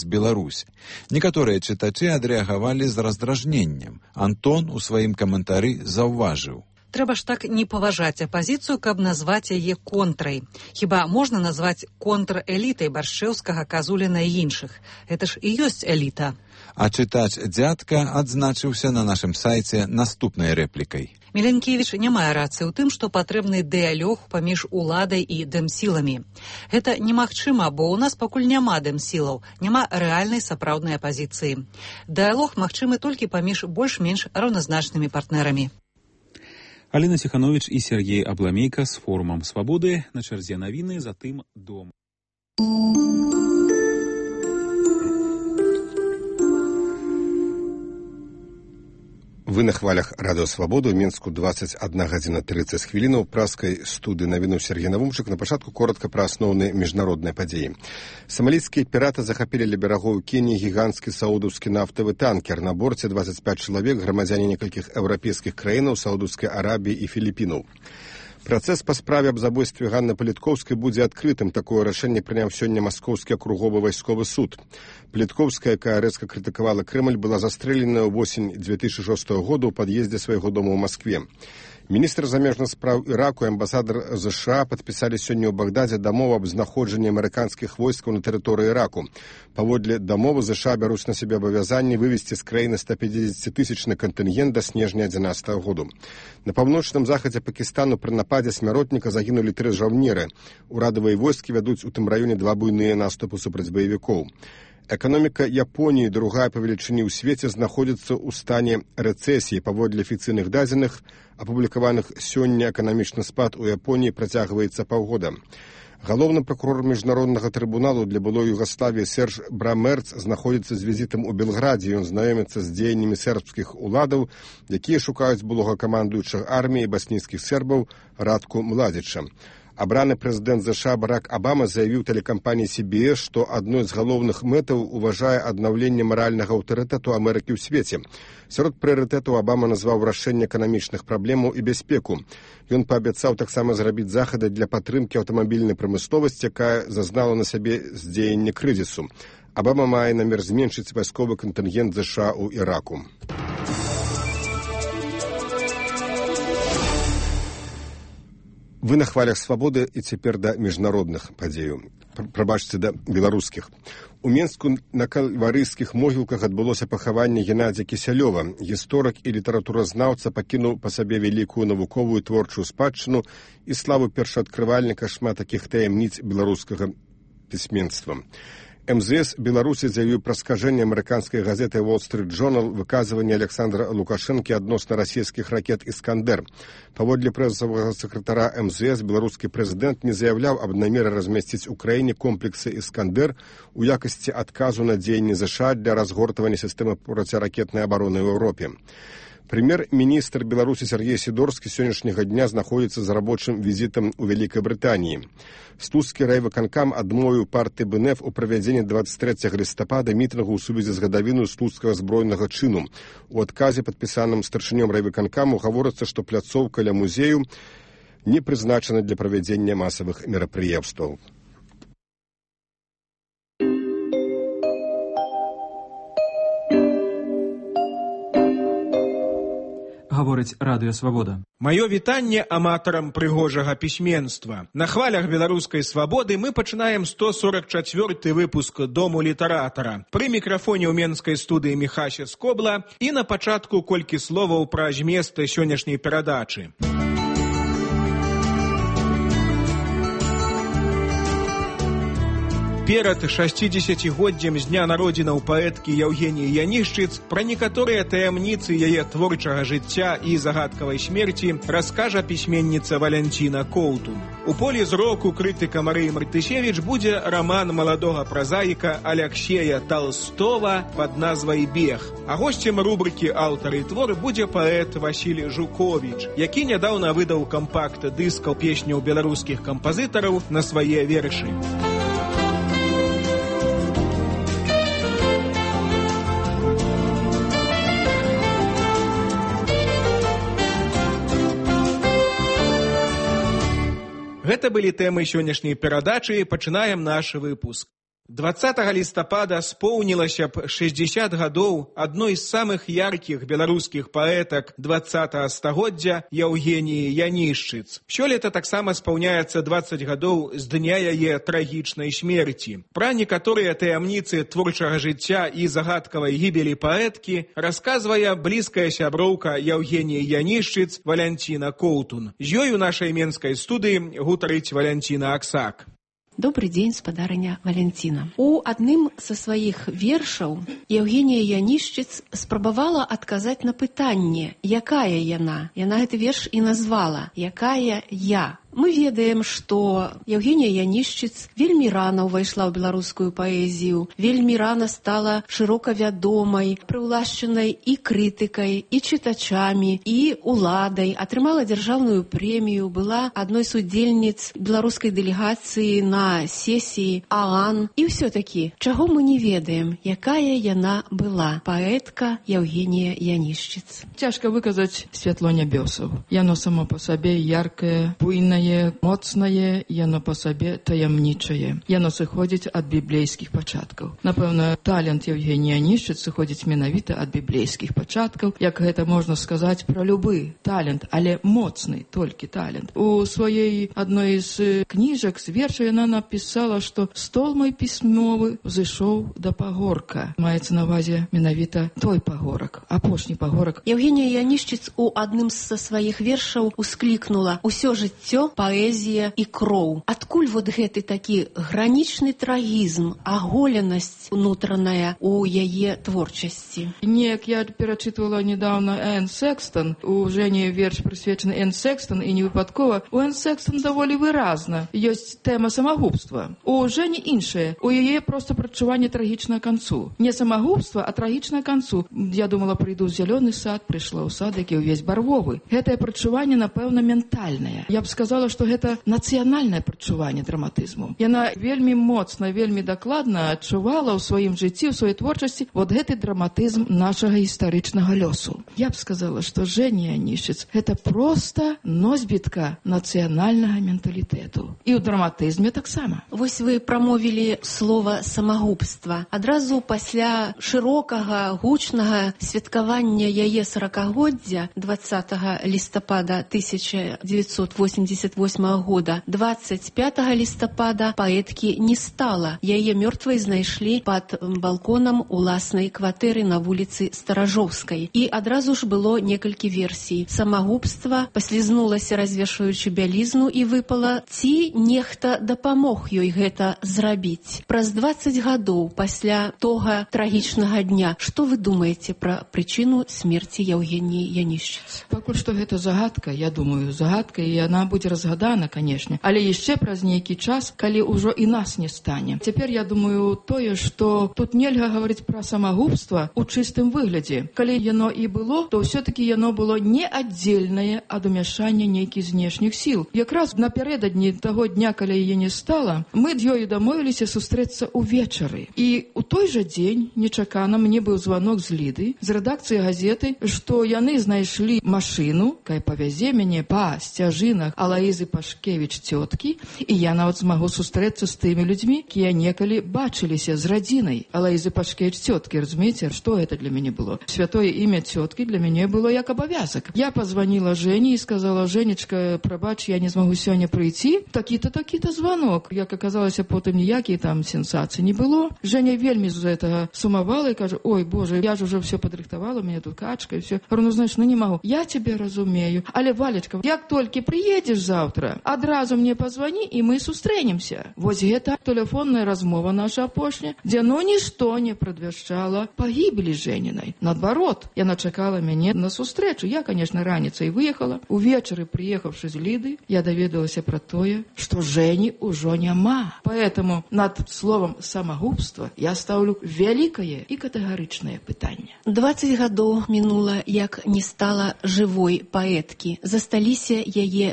праз Беларусь. Некаторыя чытачы адрэагавалі з раздражненнем. Антон у сваім каментары заўважыў: трэба ж так не паважаць апазіцыю, каб назваць яе контрай. Хіба можна назваць контрэлітай Баршчэўскага, Казуліна і іншых? Гэта ж і ёсць эліта. А чытач Дзядка адзначыўся на нашым сайце наступнай рэплікай. Міленкевіч не мае рацыі ў тым, што патрэбны дыялог паміж уладай і дэмсіламі. Гэта немагчыма, бо ў нас пакуль няма дэмсілаў, няма рэальнай сапраўднай апазіцыі. Дыялог магчымы толькі паміж больш-менш раўназначнымі партнерамі. Аліна Ціхановіч і Сергей Абламейка з форумам «Свабоды». На чарзе навіны, затым дом. Вы на хвалях радыё Свабоду, у Мінску 21:30 ў праскай студыі навіну Сергей Навумчык. На пачатку коротка пра асноўныя міжнародныя падзеі. Самалійскія піраты захапілі ля берагоў Кеніі гіганцкі саудаўскі нафтавы танкер. На борце 25 чалавек, грамадзяне некалькіх еўрапейскіх краінаў, Саудаўскай Арабіі і Філіпінаў. Працэс па справе аб забойстве Ганны Паліткоўскай будзе адкрытым. Такое рашэнне прыняў сёння Маскоўскі акруговы вайсковы суд. Паліткоўская, якая рэзка крытыкавала Крэмль, была застрэленая ўвосень 2006 года ў пад'ездзе свайго дома ў Маскве. Міністр замежных спраў Іраку і амбасадар ЗША падпісалі сёння ў Багдадзе дамову аб знаходжанні амерыканскіх войскаў на тэрыторыі Іраку. Паводле дамовы ЗША бяруць на сябе абавязанне вывесці з краіны 150-тысячны кантынгент да снежня 2011 году. На паўночным захадзе Пакістану пры нападзе смяротніка загінулі 3 жаўнеры. Урадавыя войскі вядуць у тым раёне 2 буйныя наступы супраць баевікоў. Эканоміка Японіі, другая па велічыні ў свеце, знаходзіцца ў стане рэцэсіі. Паводле афіцыйных дадзеных, апублікаваных сёння, эканамічны спад у Японіі працягваецца паўгода. Галоўны пракурор міжнароднага трыбуналу для былой Югаславіі Серж Брамерц знаходзіцца з візітам у Белградзе. Ён знаёміцца з дзеяннямі сербскіх уладаў, якія шукаюць былога камандуючага арміі баснійскіх сербаў Радку Младзіча. Абраны прэзідэнт ЗША Барак Абама заявіў тэлекампаніі CBS, што адной з галоўных мэтаў уважае аднаўленне маральнага аўтарытэту Амерыкі ў свеце. Сярод прыярытэтаў Абама назваў рашэнне эканамічных праблемаў і бяспеку. Ён паабяцаў таксама зрабіць захады для падтрымкі аўтамабільнай прамысловасці, якая зазнала на сабе здзеянне крызісу. Абама мае намер зменшыць вайсковы кантынгент ЗША ў Іраку. Вы на хвалях Свабоды, і цяпер да міжнародных падзеяў. Прабачце, да беларускіх. У Менску на кальварыйскіх могілках адбылося пахаванне Геннадзя Кісялёва. Гісторык і літаратуразнаўца пакінуў па сабе вялікую навуковую творчую спадчыну і славу першаадкрывальніка шмат такіх таямніц беларускага пісьменства. МЗС Беларусі заявіў пра скажэнне амерыканскай газеты Wall Street Journal выказванне Александра Лукашэнкі адносна расійскіх ракет «Іскандер». Паводле прэсавага сакратара МЗС, беларускі прэзідэнт не заяўляў аб намеры размясціць у краіне комплексы «Іскандер» у якасці адказу на дзеянні ЗША для разгортвання сістэмы проціракетнай абароны ў Еўропе. Прэм'ер-міністр Беларусі Сергей Сідорскі сённяшняга дня знаходзіцца за рабочым візітам у Вялікай Брытаніі. Слуцкі райвыканкам адмовіў партыі БНФ у правядзенні 23 лістапада мітынгу ў сувязі з гадавіну слуцкага збройнага чыну. У адказе, падпісаным старшынём райвыканкаму, гаворыцца, што пляцоўка ля музею не прызначана для правядзення масавых мерапрыемстваў. Гаворыць радыё Свабода. Маё вітанне аматарам прыгожага пісьменства. На хвалях беларускай свабоды мы пачынаем 144-й выпуск Дому літаратара. Пры мікрафоне ў менскай студыі Міхася Скобла і на пачатку колькі словаў пра змест сённяшняй перадачы. Перад 60-годдзем з дня народзінаў паэткі Яўгеніі Янішчыц пра некаторыя таямніцы яе творчага жыцця і загадкавай смерці раскажа пісьменніца Валянціна Коўтун. У полі зроку крытыка Марыі Мартысевіч будзе раман маладога празаіка Аляксея Талстова пад назвай «Бег». А госцем рубрыкі «Аўтар і твор» будзе паэт Васіль Жуковіч, які нядаўна выдаў кампакт-дыскаў песняў беларускіх кампазітараў на свае вершы. Гэта былі тэмы сённяшняй перадачы. Пачынаем наш выпуск. 20 лістапада споўнілася б 60 гадоў адной з самых яркіх беларускіх паэтак 20-го стагоддзя Яўгеніі Янішчыц. Сёлета таксама спаўняецца 20 гадоў з дня яе трагічнай смерці. Пра некаторыя таямніцы творчага жыцця і загадкавай гібелі паэткі расказвае блізкая сяброўка Яўгеніі Янішчыц Валянціна Коўтун. З ёй у нашай менскай студыі гутарыць Валянціна Аксак. Добрый день, спадарыня Валянціна. У адным са сваіх вершаў Яўгенія Янішчыц спрабавала адказаць на пытанне, якая яна. Яна гэты верш і назвала «Якая я». Мы ведаем, што Яўгенія Янішчыц вельмі рана ўвайшла ў беларускую паэзію, вельмі рана стала шырока вядомай, прыўлашчанай і крытыкай, і чытачамі, і уладай, атрымала дзяржаўную прэмію, была адной з удзельніц беларускай дэлегацыі на сесіі ААН. І ўсё-такі, чаго мы не ведаем, якая яна была, паэтка Яўгенія Янішчыц. Цяжка выказаць святло нябёсаў. Яно само па сабе яркае, буйнае, моцнае, яно па сабе таямнічае. Яно сыходзіць ад біблейскіх пачаткаў. Напэўна, талент Яўгенія Янішчыц сыходзіць менавіта ад біблейскіх пачаткаў, як гэта можна сказаць пра любы талент, але моцны толькі талент. У сваёй адной з кніжак, з верша яна напісала, што «Стол мой пісьмовы взышоў да пагорка». Маецца на ўвазе менавіта той пагорак, апошні пагорак. Яўгенія Янішчыц у адным са сваіх вершаў усклікнула «Усё жыццё паэзія і кроў». Адкуль вот гэты такі гранічны трагізм, аголенасць унутраная у яе творчасці? Неяк я перачытвала недавно Энн Секстон. У Жені верш прысвечаны Энн Секстон, і не выпадкова. У Энн Секстон даволі выразна ёсць тэма самагубства. У Жені іншае. У яе проста прадчуванне трагічна канцу. Не самагубства, а трагічна канцу. Я думала, прыйду ў зялёны сад, прыйшла ў сад, які ўвесь барвовы. Гэтае прадчуванне, напэўна, ментальнае. Я б сказала, што гэта нацыянальнае прадчуванне драматызму. Яна вельмі моцна, вельмі дакладна адчувала ў сваім жыцці, ў сваёй творчасці вот гэты драматызм нашага гістарычнага лёсу. Я б сказала, што Жэня Янішчыц гэта проста носьбітка нацыянальнага менталітэту. І ў драматызме таксама. Вось вы прамовілі слова самагубства. Адразу пасля шырокага, гучнага святкавання яе 40-годдзя 20 лістапада 1988 года, 25 лістапада паэткі не стала. Яе мёртвай знайшлі пад балконам уласнай кватэры на вуліцы Старажоўскай. І адразу ж было некалькі версій. Самагубства, паслізнулася, развешваючы бялізну, і выпала, ці нехта дапамог ёй гэта зрабіць. Праз 20 гадоў пасля тога трагічнага дня, што вы думаеце пра прычыну смерці Яўгеніі Янішчыц? Пакуль што гэта загадка, я думаю, загадка, і яна будзе разгадана, канешне. Але яшчэ праз нейкі час, калі ўжо і нас не стане. Цяпер я думаю тое, што тут нельга гаварыць пра самагубства ў чыстым выглядзе. Калі яно і было, то ўсё-такі яно было не аддзельнае ад умяшання нейкіх знешніх сіл. Якраз напярэдадні таго дня, калі яе не стала, мы з ёю дамовіліся сустрэцца ўвечары. І ў той жа дзень нечакана мне быў званок з Ліды, з рэдакцыі газеты, што яны знайшлі машыну, кая павязе мяне па сцяжынах Алаізы Пашкевіч цёткі, і я нават змагу сустрэцца з тымі людзьмі, якія некалі бачыліся з радзінай Алаізы Пашкевіч цёткі. Разумееце, што гэта для мяне было? Святое імя цёткі для мяне было як абавязак. Я пазваніла Жэні і сказала: «Жэнечка, прабач, я не змагу сёння прыйти. Такі-то, такі-то званок». Як аказалася, потым ніякіх там сенсацый не было. Жэня вельмі з гэтага сумавала і кажа: «Ой, Боже, я ж уже все падрыхтавала, у мяне тут качка і все». Говорю: «Ну, знаешь, ну не могу». «Я тебе разумею. Але, Валечка, як толькі приедешь завтра, адразу мне позвони, і мы сустрэнемся». Вось гэта тэлефонная размова наша апошняя, дзе ну нішто не прадвяшчала пагібелі Жэнінай. Наадварот, яна чакала мяне на сустрэчу. Я, конечно, раніцай выехала. Увечары, приехавшы з Ліды, я даведалася пра тое, што Жэні ўжо няма. Поэтому над словом самагубства я ставлю вялікае і катэгарычнае пытанне. 20 гадоў мінула, як не стала жывой паэткі. Засталіся яе вершы.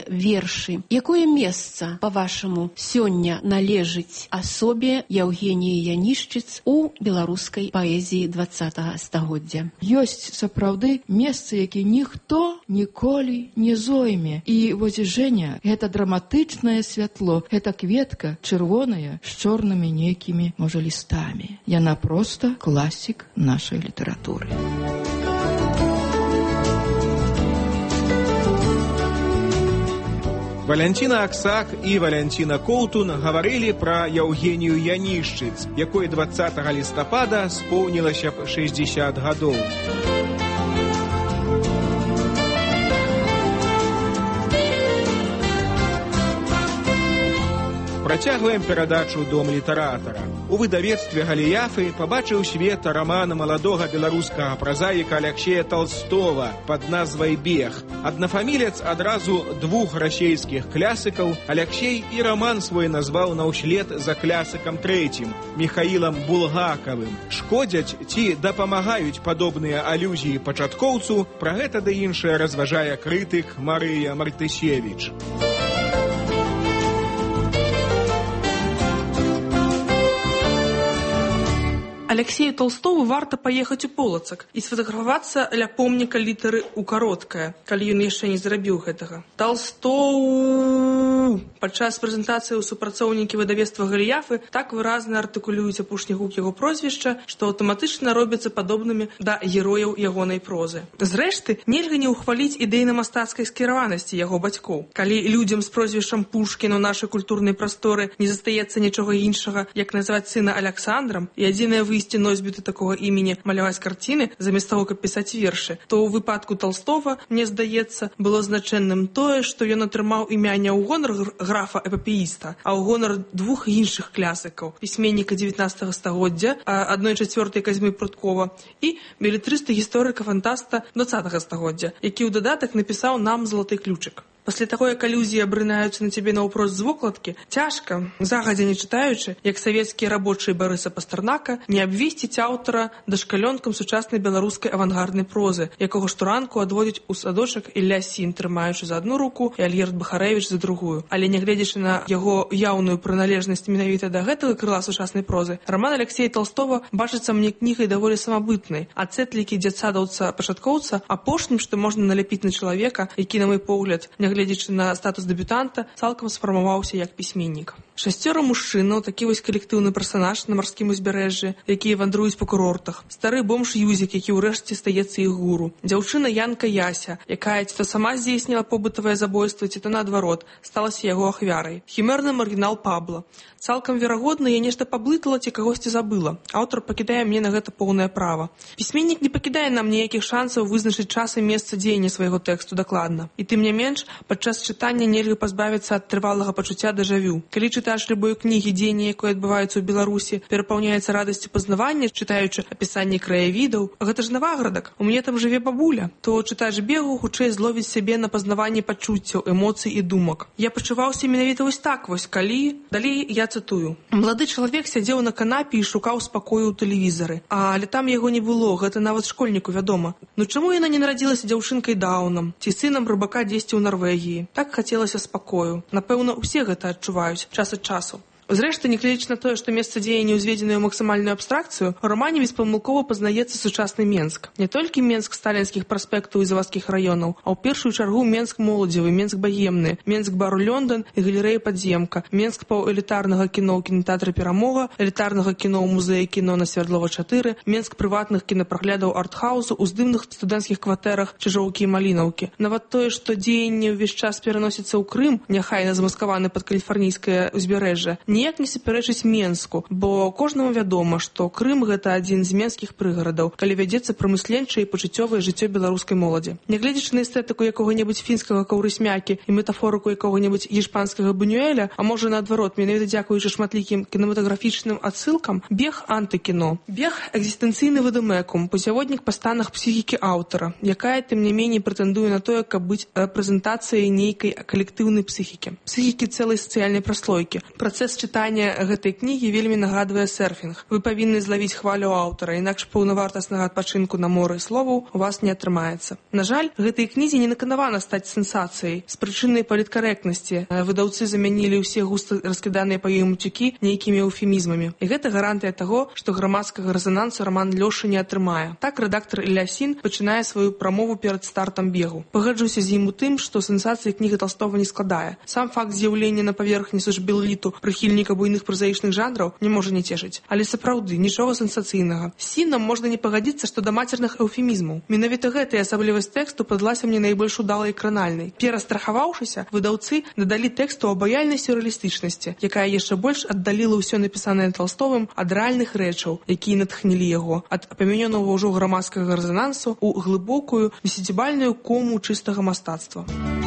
Па-першы, якое месца, па-вашаму, сёння належыць асобе Яўгеніі Янішчыц у беларускай паэзіі 20-го стагоддзя? Ёсць сапраўды месца, які ніхто ніколі не зойме. І вось Жэня, гэта драматычнае святло, гэта кветка чырвоная з чорнымі нейкімі, можа, лістамі. Яна проста класік нашай літаратуры. Валянціна Аксак і Валянціна Коўтун гаварылі пра Яўгенію Янішчыц, якой 20 лістапада споўнілася б 60 гадоў. Працягваем перадачу «Дом літаратара». У выдавецтве «Галіяфы» пабачыў свет раман маладога беларускага празаіка Аляксея Толстова пад назвай «Бег». Аднафамілец адразу двух расейскіх клясыкаў. Аляксей і раман свой назваў наўслед за клясыкам трэцім, Міхаілам Булгакавым. Шкодзяць ці дапамагаюць падобныя алюзіі пачаткоўцу? Пра гэта ды іншае разважае крытык Марыя Мартысевіч. Алексею Толстову варта паехаць у Полацак і сфотаграфавацца ля помніка літары ў кароткае, калі ён яшчэ не зрабіў гэтага. Толстоў! Падчас прэзентацыі ў супрацоўнікі выдавецтва Галіяфы так выразна артыкулююць апошні гук яго прозвішча, што аўтаматычна робяцца падобнымі да герояў ягонай прозы. Зрэшты, нельга не ўхваліць ідэйна-мастацкай скіраванасці яго бацькоў. Калі людзям з прозвішчам Пушкін у нашай культурнай прасторы не застаецца нічога іншага, як назваць сына Аляксандрам, і адзінае выйсце носьбіты такога імені маляваць карціны, замест таго, каб пісаць вершы, то ў выпадку Толстова, мне здаецца, было значэнным тое, што ён атрымаў імя не ў гонар графа-эпапеіста, а ў гонар двух іншых клясыкаў, пісьменніка 19 стагоддзя, 1/4 Казьмы Пруткова, і белетрыста-гісторыка-фантаста 20 стагоддзя, які ў дадатак напісаў нам «Залаты ключык». Пасля таго, як алюзіі абрынаюцца на цябе наўпрост з вокладкі, цяжка, загадзя не чытаючы, як савецкія рабочыя Барыса Пастарнака, не абвесціць аўтара дашкалёнкам сучаснай беларускай авангарднай прозы, якога штуранку адводзіць у садочак Ілля Сін, трымаючы за адну руку, і Альгерд Бахарэвіч за другую. Але нягледзячы на яго яўную прыналежнасць менавіта да гэтага крыла сучаснай прозы, раман Аляксея Толстова бачыцца мне кнігай даволі самабытнай, а цэтлікі дзядсадаўца-пачаткоўца апошнім, што можна наляпіць на чалавека, які, на мой погляд, гледзячы на статус дэбютанта, цалкам сфармаваўся як пісьменнік. 6 мужчынаў, такі вось калектыўны персанаж на марскім узбярэжжы, якія вандруюць па курортах. Стары бомж Юзік, які ўрэшце стаецца іх гуру. Дзяўчына Янка Яся, якая ці то сама здзейсніла побытавае забойства, ці то наадварот, сталася яго ахвярай. Хімерны маргінал Пабло. Цалкам верагодна, я нешта паблытала ці кагосьці забыла. Аўтар пакідае мне на гэта поўнае права. Пісьменнік не пакідае нам ніякіх шансаў вызначыць час і месца дзеяння свайго тэксту дакладна. І тым не менш, падчас чытання нельга пазбавіцца ад трывалага пачуцця дэжавю. Калі чытач любой кнігі, дзеянне якое адбываецца ў Беларусі, перапаўняецца радасцю пазнавання, чытаючы апісанне краявідаў. Гэта ж Наваградак, у мяне там жыве бабуля. То чытач Бегу хутчэй зловіць сябе на пазнаванне пачуццяў, эмоцый і думак. Я пачуваўся менавіта вось так вось, калі... Далей я цытую. Малады чалавек сядзеў на канапе і шукаў спакою ў тэлевізары. Але там яго не было, гэта нават школьніку вядома. Ну чаму яна не нарадзілася дзяўчынкай Даўнам ці сынам рыбака дзесьці ў Нарвегіі? Так хацелася спакою. Напэўна, усе гэта адчуваюць час ад часу. Зрэшты, нягледзячы на тое, што месца дзеяння ўзведзенае ў максімальную абстракцыю, у рамане беспамылкова пазнаецца сучасны Менск. Не толькі Менск сталінскіх праспектаў і завадскіх раёнаў, а ў першую чаргу Менск моладзевы, Менск баемны, Менск бару Лёндан і галерэя Падземка, Менск паўэлітарнага кіно ў кінотэатры Перамога, элітарнага кіно ў музеі кіно на Свярдлова 4, Менск прыватных кінапраглядаў артхаусу ў здымных студэнцкіх кватэрах Чыжоўкі і Малінаўкі. Нават тое, што дзеянне ўвесь час пераносіцца ў Крым, няхай замаскаваны пад каліфарнійскае ўзбярэжжа, ніяк не супярэчыць Менску, бо кожнаму вядома, што Крым гэта адзін з менскіх прыгарадаў, калі вядзецца прамысленчае і пачуццёвае жыццё беларускай моладзі. Нягледзячы на эстэтыку якога-небудзь фінскага каўрысмякі і метафорыку якога-небудзь гішпанскага Бунюэля, а можа наадварот, менавіта дзякуючы шматлікім кінематаграфічным адсылкам, Бег антыкіно. Бег экзістэнцыйны выдумекум, пуцяводнік па станах псіхікі аўтара, якая тым не меней прэтэндуе на тое, каб быць рэпрэзентацыяй нейкай калектыўнай псіхікі цэлай сацыяльнай праслойкі. Працэс чытання гэтай кнігі вельмі нагадвае серфінг. Вы павінны злавіць хвалю аўтара, інакш паўнавартаснага адпачынку на моры словаў у вас не атрымаецца. На жаль, гэтай кнізе не наканавана стаць сенсацыяй. З прычынай паліткарэктнасці выдаўцы замянілі ўсе густа раскіданыя па ёй муцюкі нейкімі эўфемізмамі. І гэта гарантыя таго, што грамадскага рэзанансу раман Лёша не атрымае. Так рэдактар Ілясін пачынае сваю прамову перад стартам бегу. Пагаджуся з ім у тым, што сенсацыі кніга Толстого не складае. Сам факт з'яўлення на паверхні сушбелліту прыхільніка буйных празаічных жанраў не можа не цешыць. Але сапраўды, нічога сенсацыйнага. З Сінам можна не пагадзіцца, што да мацерных эўфемізмаў. Менавіта гэтая асаблівасць тэксту падалася мне найбольш удалай і кранальнай. Перастрахаваўшыся, выдаўцы дадалі тэксту абаяльнай сюррэалістычнасці, якая яшчэ больш аддаліла ўсё напісанае Толстовым ад рэальных рэчаў, якія натхнілі яго, ад апамянёнага ўжо грамадскага рэзанансу ў глыбокую, десятибальную кому чыстага мастацтва.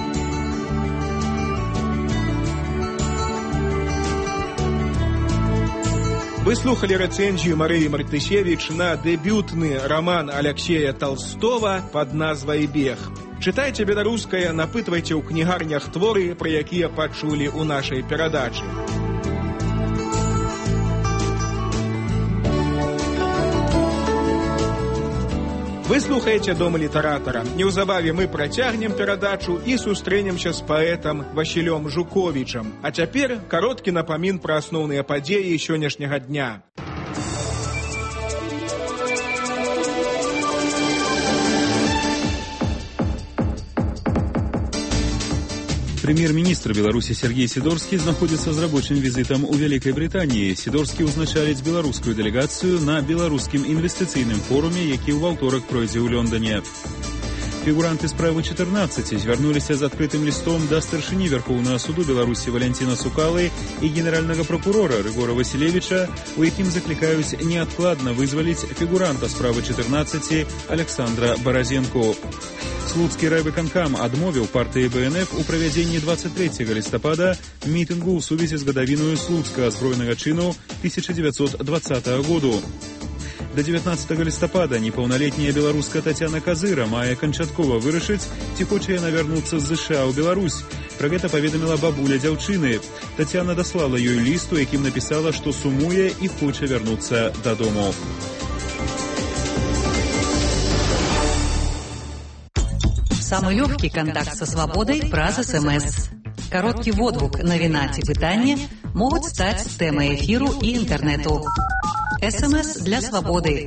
Вы слухали рэцэнзію Марыі Мартысевіч на дэбютны раман Алексея Толстого пад назвай «Бег». Чытайце беларускае, напытвайце ў кнігарнях творы, пра якія пачулі ў нашай перадачы. Вы слухаеце Дом літаратара. Неўзабаве мы працягнем перадачу і сустрэнемся з паэтам Васілём Жуковічам. А цяпер кароткі напамін пра асноўныя падзеі сённяшняга дня. Прэм'ер-міністр Беларусі Сергей Сидорскі знаходзіцца з рабочым візітам у Вялікай Брытаніі. Сидорскі ўзначаліць беларускую дэлегацыю на беларускім інвестыцыйным форуме, які ў аўторак пройдзе ў Лондоне. Фігуранты справы 14 звярнуліся з адкрытым лістом да старшыні Вярхоўнага суду Беларусі Валянціна Сукалы і генеральнага пракурора Рыгора Васілевіча, у якім заклікаюць неадкладна вызваліць фігуранта справы 14 Александра Баразенко. Слуцкі райвыканкам адмовіў партыі БНФ у правядзенні 23 лістапада мітынгу ў сувязі з гадавіною слуцкага збройнага чыну 1920 году. До 19 лістапада непаўналетняя беларуска Тацяна Казыра мае канчаткова вырашыць, ці хоча яна вярнуцца з ЗША ў Беларусь. Пра гэта паведаміла бабуля дзяўчыны. Тацяна даслала ёй ліст, у якім напісала, што сумуе і хоча вярнуцца дадому. Самый легкий контакт со свободой праз СМС. Короткий водгук, навіна ці пытанне могуць стаць тэмай эфіру і інтэрнэту. СМС для свободы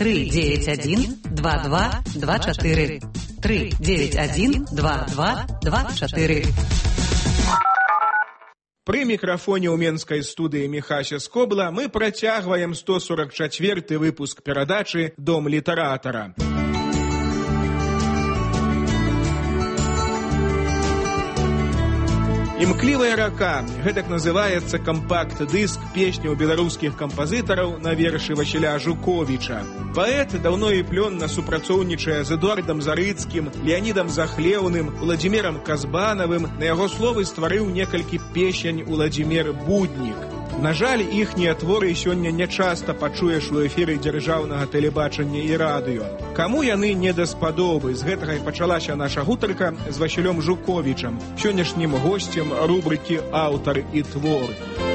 391-2224 391-2224. Пры мікрафоне ў менскай студыі Міхася Скобла мы працягваем 144 выпуск перадачы «Дом літаратара». «Імклівая рака» – гэтак называецца кампакт-дыск песняў беларускіх кампазітараў на вершы Васіля Жуковіча. Паэт даўно і плённа супрацоўнічае з Эдуардам Зарыцкім, Леанідам Захлеўным, Уладзімірам Казбанавым. На яго словы стварыў некалькі песень Уладзімір Буднік. На жаль, іхнія творы сёння нячаста пачуеш у эфіры дзяржаўнага тэлебачання і радыё. Каму яны не даспадобы? З гэтага і пачалася наша гутарка з Васілём Жуковічам, сённяшнім госцем рубрыкі «Аўтар і твор».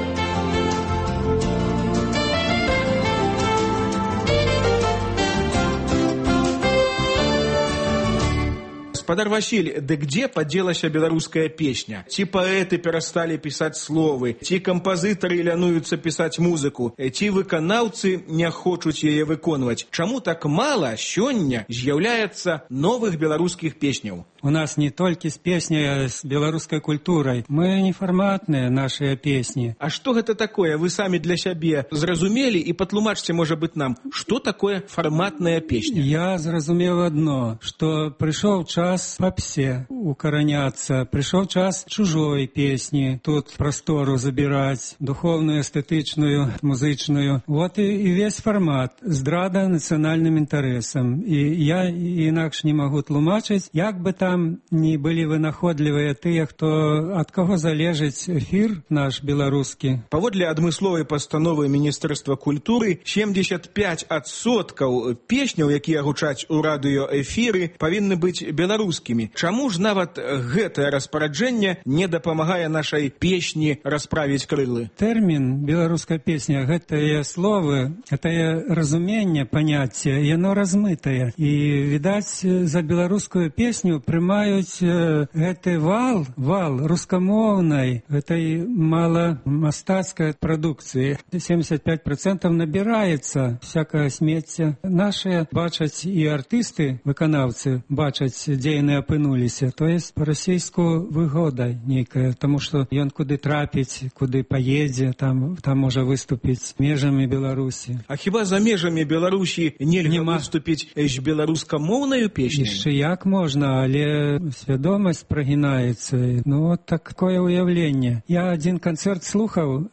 Господар Васіль, да где падзелася беларуская песня? Ці паэты перасталі пісаць словы, ці кампазітары лянуюцца пісаць музыку, ці выканаўцы не хочуць яе выконваць? Чаму так мала сёння з'яўляецца новых беларускіх песняў? У нас не толькі з песняй, а з беларускай культурай. Мы нефарматныя нашыя песні. А што гэта такое? Вы самі для сябе зразумелі і патлумачце, можа быць, нам, што такое фарматная песня? Я зразумеў адно, што прыйшоў час папсе укараняцца, прыйшоў час чужой песні, тут прастору забіраць, духовную, эстэтычную, музычную. Вот і весь фармат, здрада нацыянальным інтарэсам. І я інакш не магу тлумачыць, як бы там там не былі вынаходлівыя тыя, хто ад каго залежыць эфір наш беларускі. Паводле адмысловай пастановы Міністэрства культуры 75% песняў, якія гучаць у радыёэфіры, павінны быць беларускімі. Чаму ж нават гэтае распараджэнне не дапамагае нашай песні расправіць крылы? Тэрмін беларуская песня, гэтыя словы, гэтае разуменне, паняцце, яно размытае. І, відаць, за беларускую песню прымаюць гэты вал рускамоўнай, гэтай маломастацкай прадукцыі. 75% набіраецца всякае смецце. Нашыя бачаць і артысты, выканаўцы, бачаць, дзе яны апынуліся. То есть па-расейску выгода нейкая, таму што ён куды трапіць, куды паедзе, там можа выступіць межамі Беларусі. А хіба за межамі Беларусі нельга выступіць з беларускамоўнаю песняй? Яшчэ як можна, але свядомасць прагінаецца. Ну, вот такое уяўленне. Я адзін канцэрт слухаў,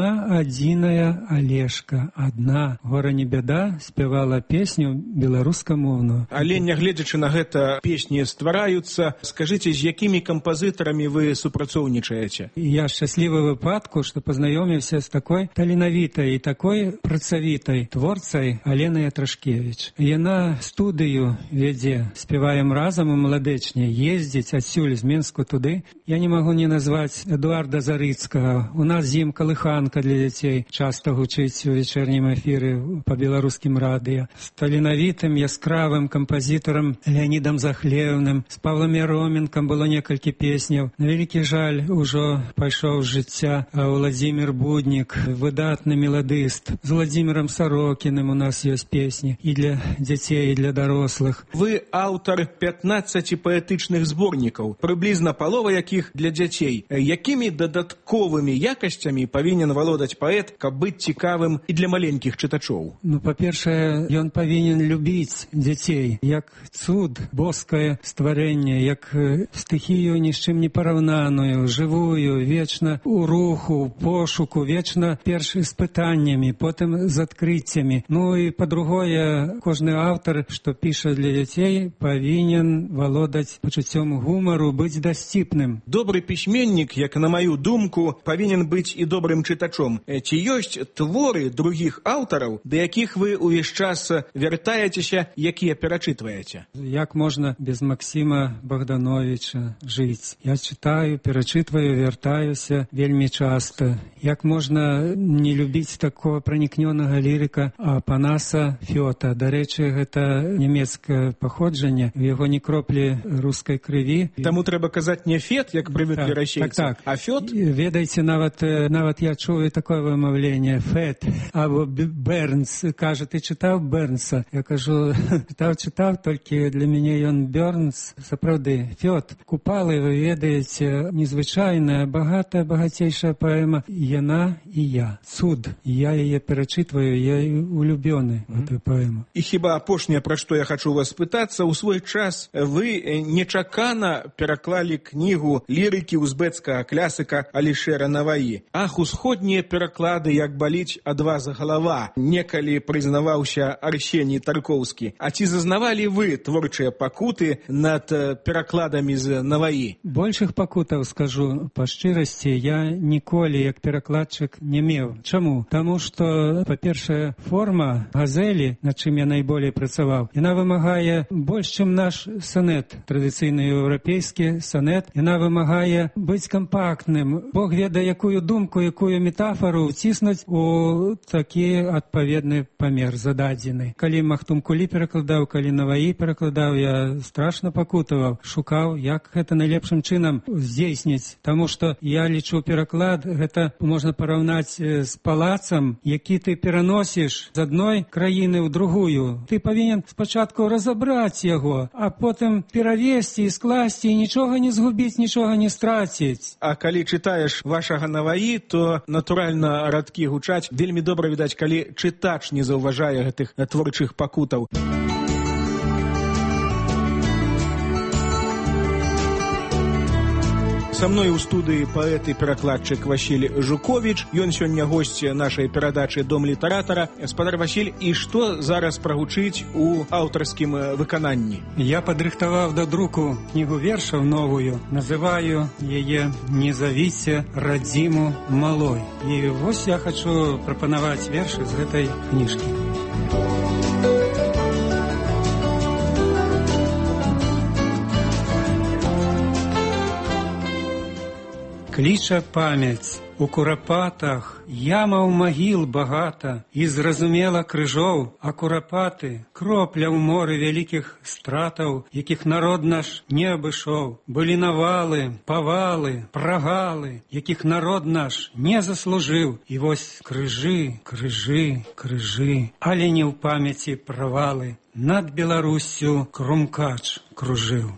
адзіная Алешка, адна, гора не бяда, спявала песню беларускамоўную. Але нягледзячы на гэта песні ствараюцца, скажыце, з якімі кампазітарамі вы супрацоўнічаеце? Я шчаслівы выпадку, што пазнаёміўся з такой таленавітай і такой працавітай творцай Аленай Ятрашкевіч. Яна студыю вядзе, спяваем разам у Маладэчне, ездзіць адсюль з Менску туды. Я не магу не назваць Эдуарда Зарыцкага. У нас з ім калыханка для дзяцей часта гучыць у вечернім эфіры па беларускім радыё. З таленавітым, яскравым кампазітарам Леонідам Захлеўным, з Павлам Яроменкам было некалькі песняў. На вялікі жаль, ужо пайшоў з жыцця Владзімір Буднік, выдатны меладыст. З Владзімірам Сарокіным у нас ёсць песні і для дзяцей, і для дарослых. Вы аўтар 15 паэтычных зборнікаў, прыблізна палова якіх для дзяцей. Якімі дадатковымі якасцямі павінен валодаць паэт, каб быць цікавым і для маленькіх чытачоў? Ну, па-першае, ён павінен любіць дзяцей, як цуд, боскае стварэнне, як стыхію ні з чым не параўнаную, жывую, вечна у руху, у пошуку, вечна перш з пытаннямі, потым з адкрыццямі. Ну і па-другое, кожны аўтар, што піша для дзяцей, павінен валодаць пачуццём гумару, быць дасціпным. Добры пісьменнік, як на маю думку, павінен быць і добрым чытачом. Ці ёсць творы другіх аўтараў, да якіх вы ўвесь час вяртаецеся, якія перачытваеце? Як можна без Максіма Богдановича жыць? Я чытаю, перачытваю, вяртаюся вельмі часта. Як можна не любіць такого пранікнёнага лірыка Апанаса Фёта? Дарэчы, гэта нямецкае паходжанне, у яго ні кроплі рускай крыві. Таму трэба казаць не Фет, як прывыклі расейцы, а Фёт? Ведаеце, нават я чую такое вымаўленне, Фет, або Бернс. Кажа, ты чытаў Бернса? Я кажу, чытаў, толькі для мяне ён Бернс. Сапраўды, Фёт. Купалы, вы ведаеце, незвычайная, багацейшая паэма. Яна і я. Цуд. Я яе перачытваю, я улюбёны гэтую паэму. І хіба апошняе, пра што я хачу вас пытацца, у свой час вы нечакана пераклалі кнігу лірыкі узбецкага клясыка Алішэра Наваі. Ах, усходнія пераклады, як баліць ад вас галава, некалі прызнаваўся Арсеній Таркоўскі. А ці зазнавалі вы творчыя пакуты над перакладамі з Наваі? Большых пакутаў, скажу па шчырасці, я ніколі як перакладчык не меў. Чаму? Таму што, па-першае, форма газелі, над чым я найболей працаваў, яна вымагае больш, чым наш сонет, традыцыйны еўрапейскі сонет. Яна вымагае быць кампактным. Бог ведае, якую думку, якую метафору ўціснуць у такі адпаведны памер зададзены. Калі Махтум Кулі перакладаў, калі Наваі перакладаў, я страшна пакутаваў, шукаў, як гэта найлепшым чынам здзейсніць. Таму што я лічу, пераклад гэта можна параўнаць з палацам, які ты пераносіш з адной краіны ў другую. Ты павінен спачатку разабраць яго, а потым перавесці і скласці, і нічога не згубіць, нічога не страціць. А калі чытаеш вашага Наваі, то, натуральна, радкі гучаць. Вельмі добра відаць, калі чытач не заўважае гэтых творчых пакутаў. Са мной у студыі паэт і перакладчык Васіль Жуковіч. Ён сёння госць нашай перадачы «Дом літаратара». Спадар Васіль, і што зараз прагучыць у аўтарскім выкананні? Я падрыхтаваў да друку кнігу вершаў новую. Называю яе «Не завіце радзіму малой». І вось я хачу прапанаваць вершы з гэтай кніжкі. Кліча памяць у курапатах, ямаў магіл багата, і зразумела крыжоў, а курапаты кропля ў моры вялікіх стратаў, якіх народ наш не абышоў. Былі навалы, павалы, прагалы, якіх народ наш не заслужыў. І вось крыжы, крыжы, крыжы, але не ў памяці правалы. Над Беларуссю крумкач кружыў.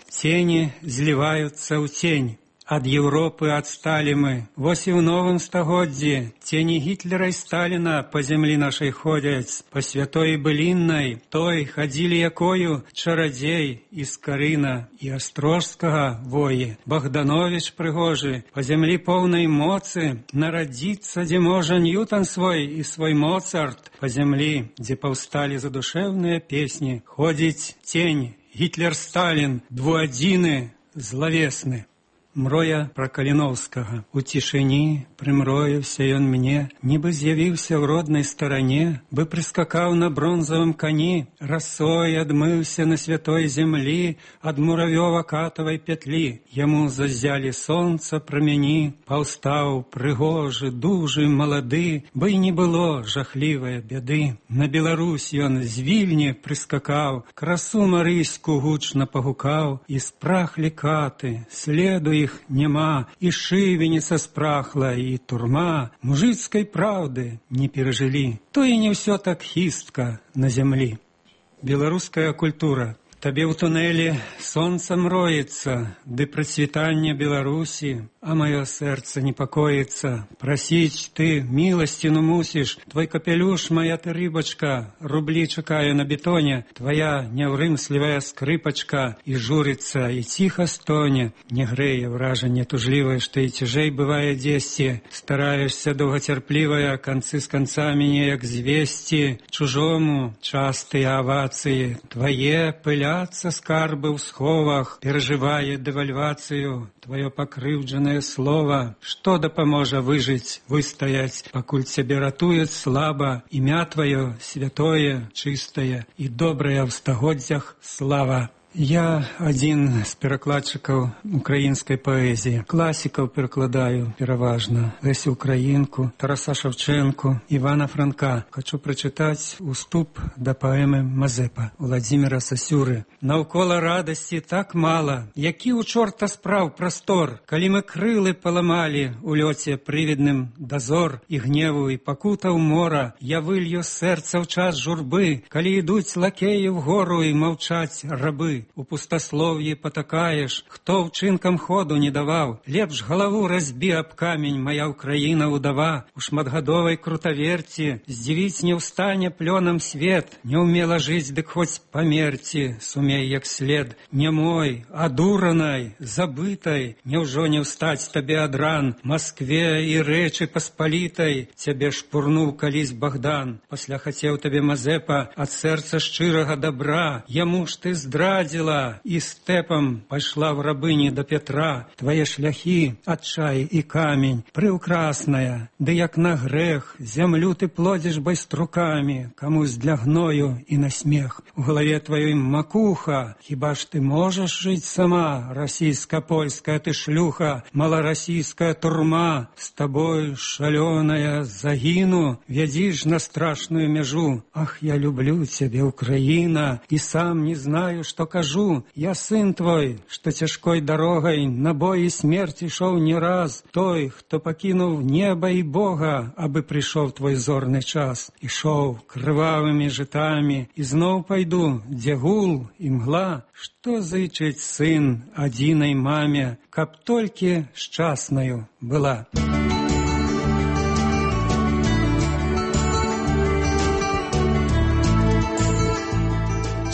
Цені зліваюцца ў цень. Ад Европы адсталі мы. Вось і ў новым стагоддзі цені Гітлера і Сталіна па зямлі нашай ходзяць. Па святой быліннай, той хадзілі якою чарадзей і Скарына, і Астрожскага воі. Богданович прыгожы, па зямлі поўнай моцы, нарадзіцца, дзе можа Ньютон свой і свой Моцарт. Па зямлі, дзе паўсталі задушэўныя песні, ходзіць цень Гітлер-Сталін, двуадзіны злавесны. Мроя пра Каліноўскага. У цішыні прымроіўся ён мне, нібы з'явіўся ў роднай старане, бы прыскакаў на бронзавым кані, расой адмыўся на святой зямлі ад муравёва-катавай пятлі. Яму заззялі сонца прамяні, паўстаў прыгожы, дужы, малады, бы і не было жахлівае бяды. На Беларусь ён з Вільні прыскакаў, красу марыйску гучна пагукаў, і спрахлі каты, следу іх няма, і шывеніца спрахла, і турма мужыцкай праўды не перажылі. То і не ўсё так хістка на зямлі. Беларуская культура. Табе ў тунэлі сонца мроіцца, ды працвітанне Беларусі, а маё сэрца непакоіцца. Прасіць ты міласціну мусіш, твой капелюш, моя ты рыбачка, рублі чакаю на бетоне, твоя няўрымслівая скрыпачка, і журыцца, і ціха стоне. Не грэе вражанне тужлівае, што і цяжэй бывае дзесьці. Стараешся доўгацярплівая, канцы з канцамі неяк звесці. Чужому частыя авацыі, твае пыляцца скарбы ў сховах, перажывае дэвальвацыю твоё пакрыўджанае слова. Што дапаможа выжыць, выстаяць, пакуль цябе ратуюць слаба, імя твоё святое, чыстае і добрае ў стагоддзях слава. Я адзін з перакладчыкаў украінскай паэзіі. Класікаў перакладаю пераважна. Лесю Украінку, Тараса Шевченку, Івана Франка. Хачу прачытаць уступ да паэмы «Мазепа» Владзіміра Сасюры. Наўкола радасці так мала, які ў чорта спраў прастор, калі мы крылы паламалі у лёце прывідным дазор і гневу і пакутаў мора. Я вылью сэрца ў час журбы, калі ідуць лакеі вгору і маўчаць рабы. У пустаслов'і патакаеш, хто ўчынкам ходу не даваў. Лепш галаву разбі аб камень, моя Украіна удава. У шматгадовай крутаверці здзівіць не ўстане плёнам свет. Не ўмела жыць, дык хоць памерці, сумей як след. Не мой, адуранай, забытай, няўжо не ўстаць табе ад ран. Маскве і рэчы паспалітай цябе шпурнуў калісь Богдан. Пасля хацеў табе Мазепа ад сэрца шчырага добра. Яму ж ты здрадзіла і стэпам пайшла в рабыні да Петра. Твае шляхі, адчай і камень, прыўкрасная, ды як на грэх, зямлю ты плодзіш байструкамі, камусь для гною і на смех. У галаве тваёй макуха, хіба ж ты можаш жыць сама, расійска-польская ты шлюха, маларасійская турма, з табой шалёная загіну, вядзіш на страшную мяжу. Ах, я люблю цябе, Украіна, і сам не знаю, што кажу. Я сын твой, што цяжкой дарогай на бой і смерць ішоў не раз. Той, хто пакінуў неба і Бога, абы прыйшоў твой зорны час. Ішоў крывавымі жытамі, і зноў пайду, дзе гул і мгла. Што зычыць сын адзінай маме, каб толькі шчаснаю была.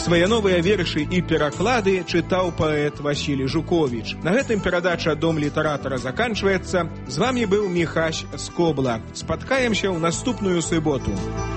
Свае новыя вершы і пераклады чытаў паэт Васілій Жуковіч. На гэтым перадача «Дом літаратара» заканчваецца. З вамі быў Міхась Скобла. Спаткаемся ў наступную суботу.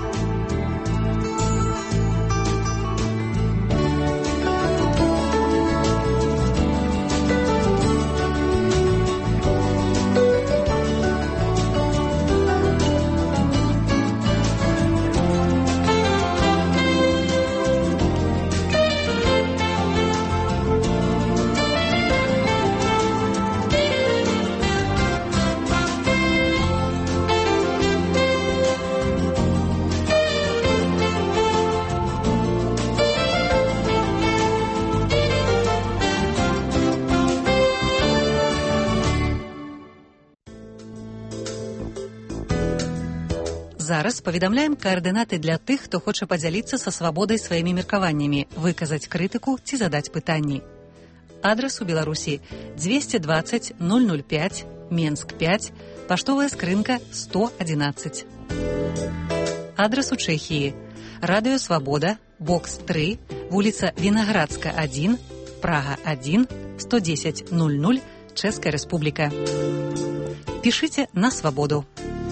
Зараз паведамляем каардынаты для тых, хто хоча падзяліцца са свабодай сваімі меркаваннямі, выказаць крытыку ці задаць пытанні. Адрас у Беларусі 220 005, Менск 5, паштовая скрынка 111. Адрас у Чэхіі. Радыё Свабода, бокс 3, вуліца Вінаградска 1, Прага 1, 110 00, Чэшская Рэспубліка. Пішыце на свабоду.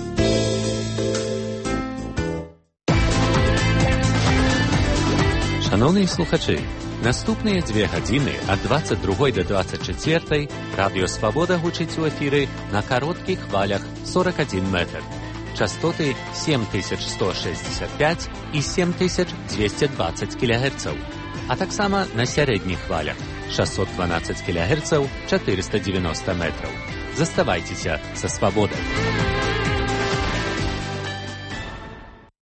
Шановні слухачі, наступныя 2 гадзіны ад 22 до 24 Радыё Свабода гучыць у эфіры на кароткіх хвалях 41 метр. Частоты 7165 і 7220 кГц, а таксама на сярэдніх хвалях 612 кГц 490 метраў. Заставайцеся са свабодай.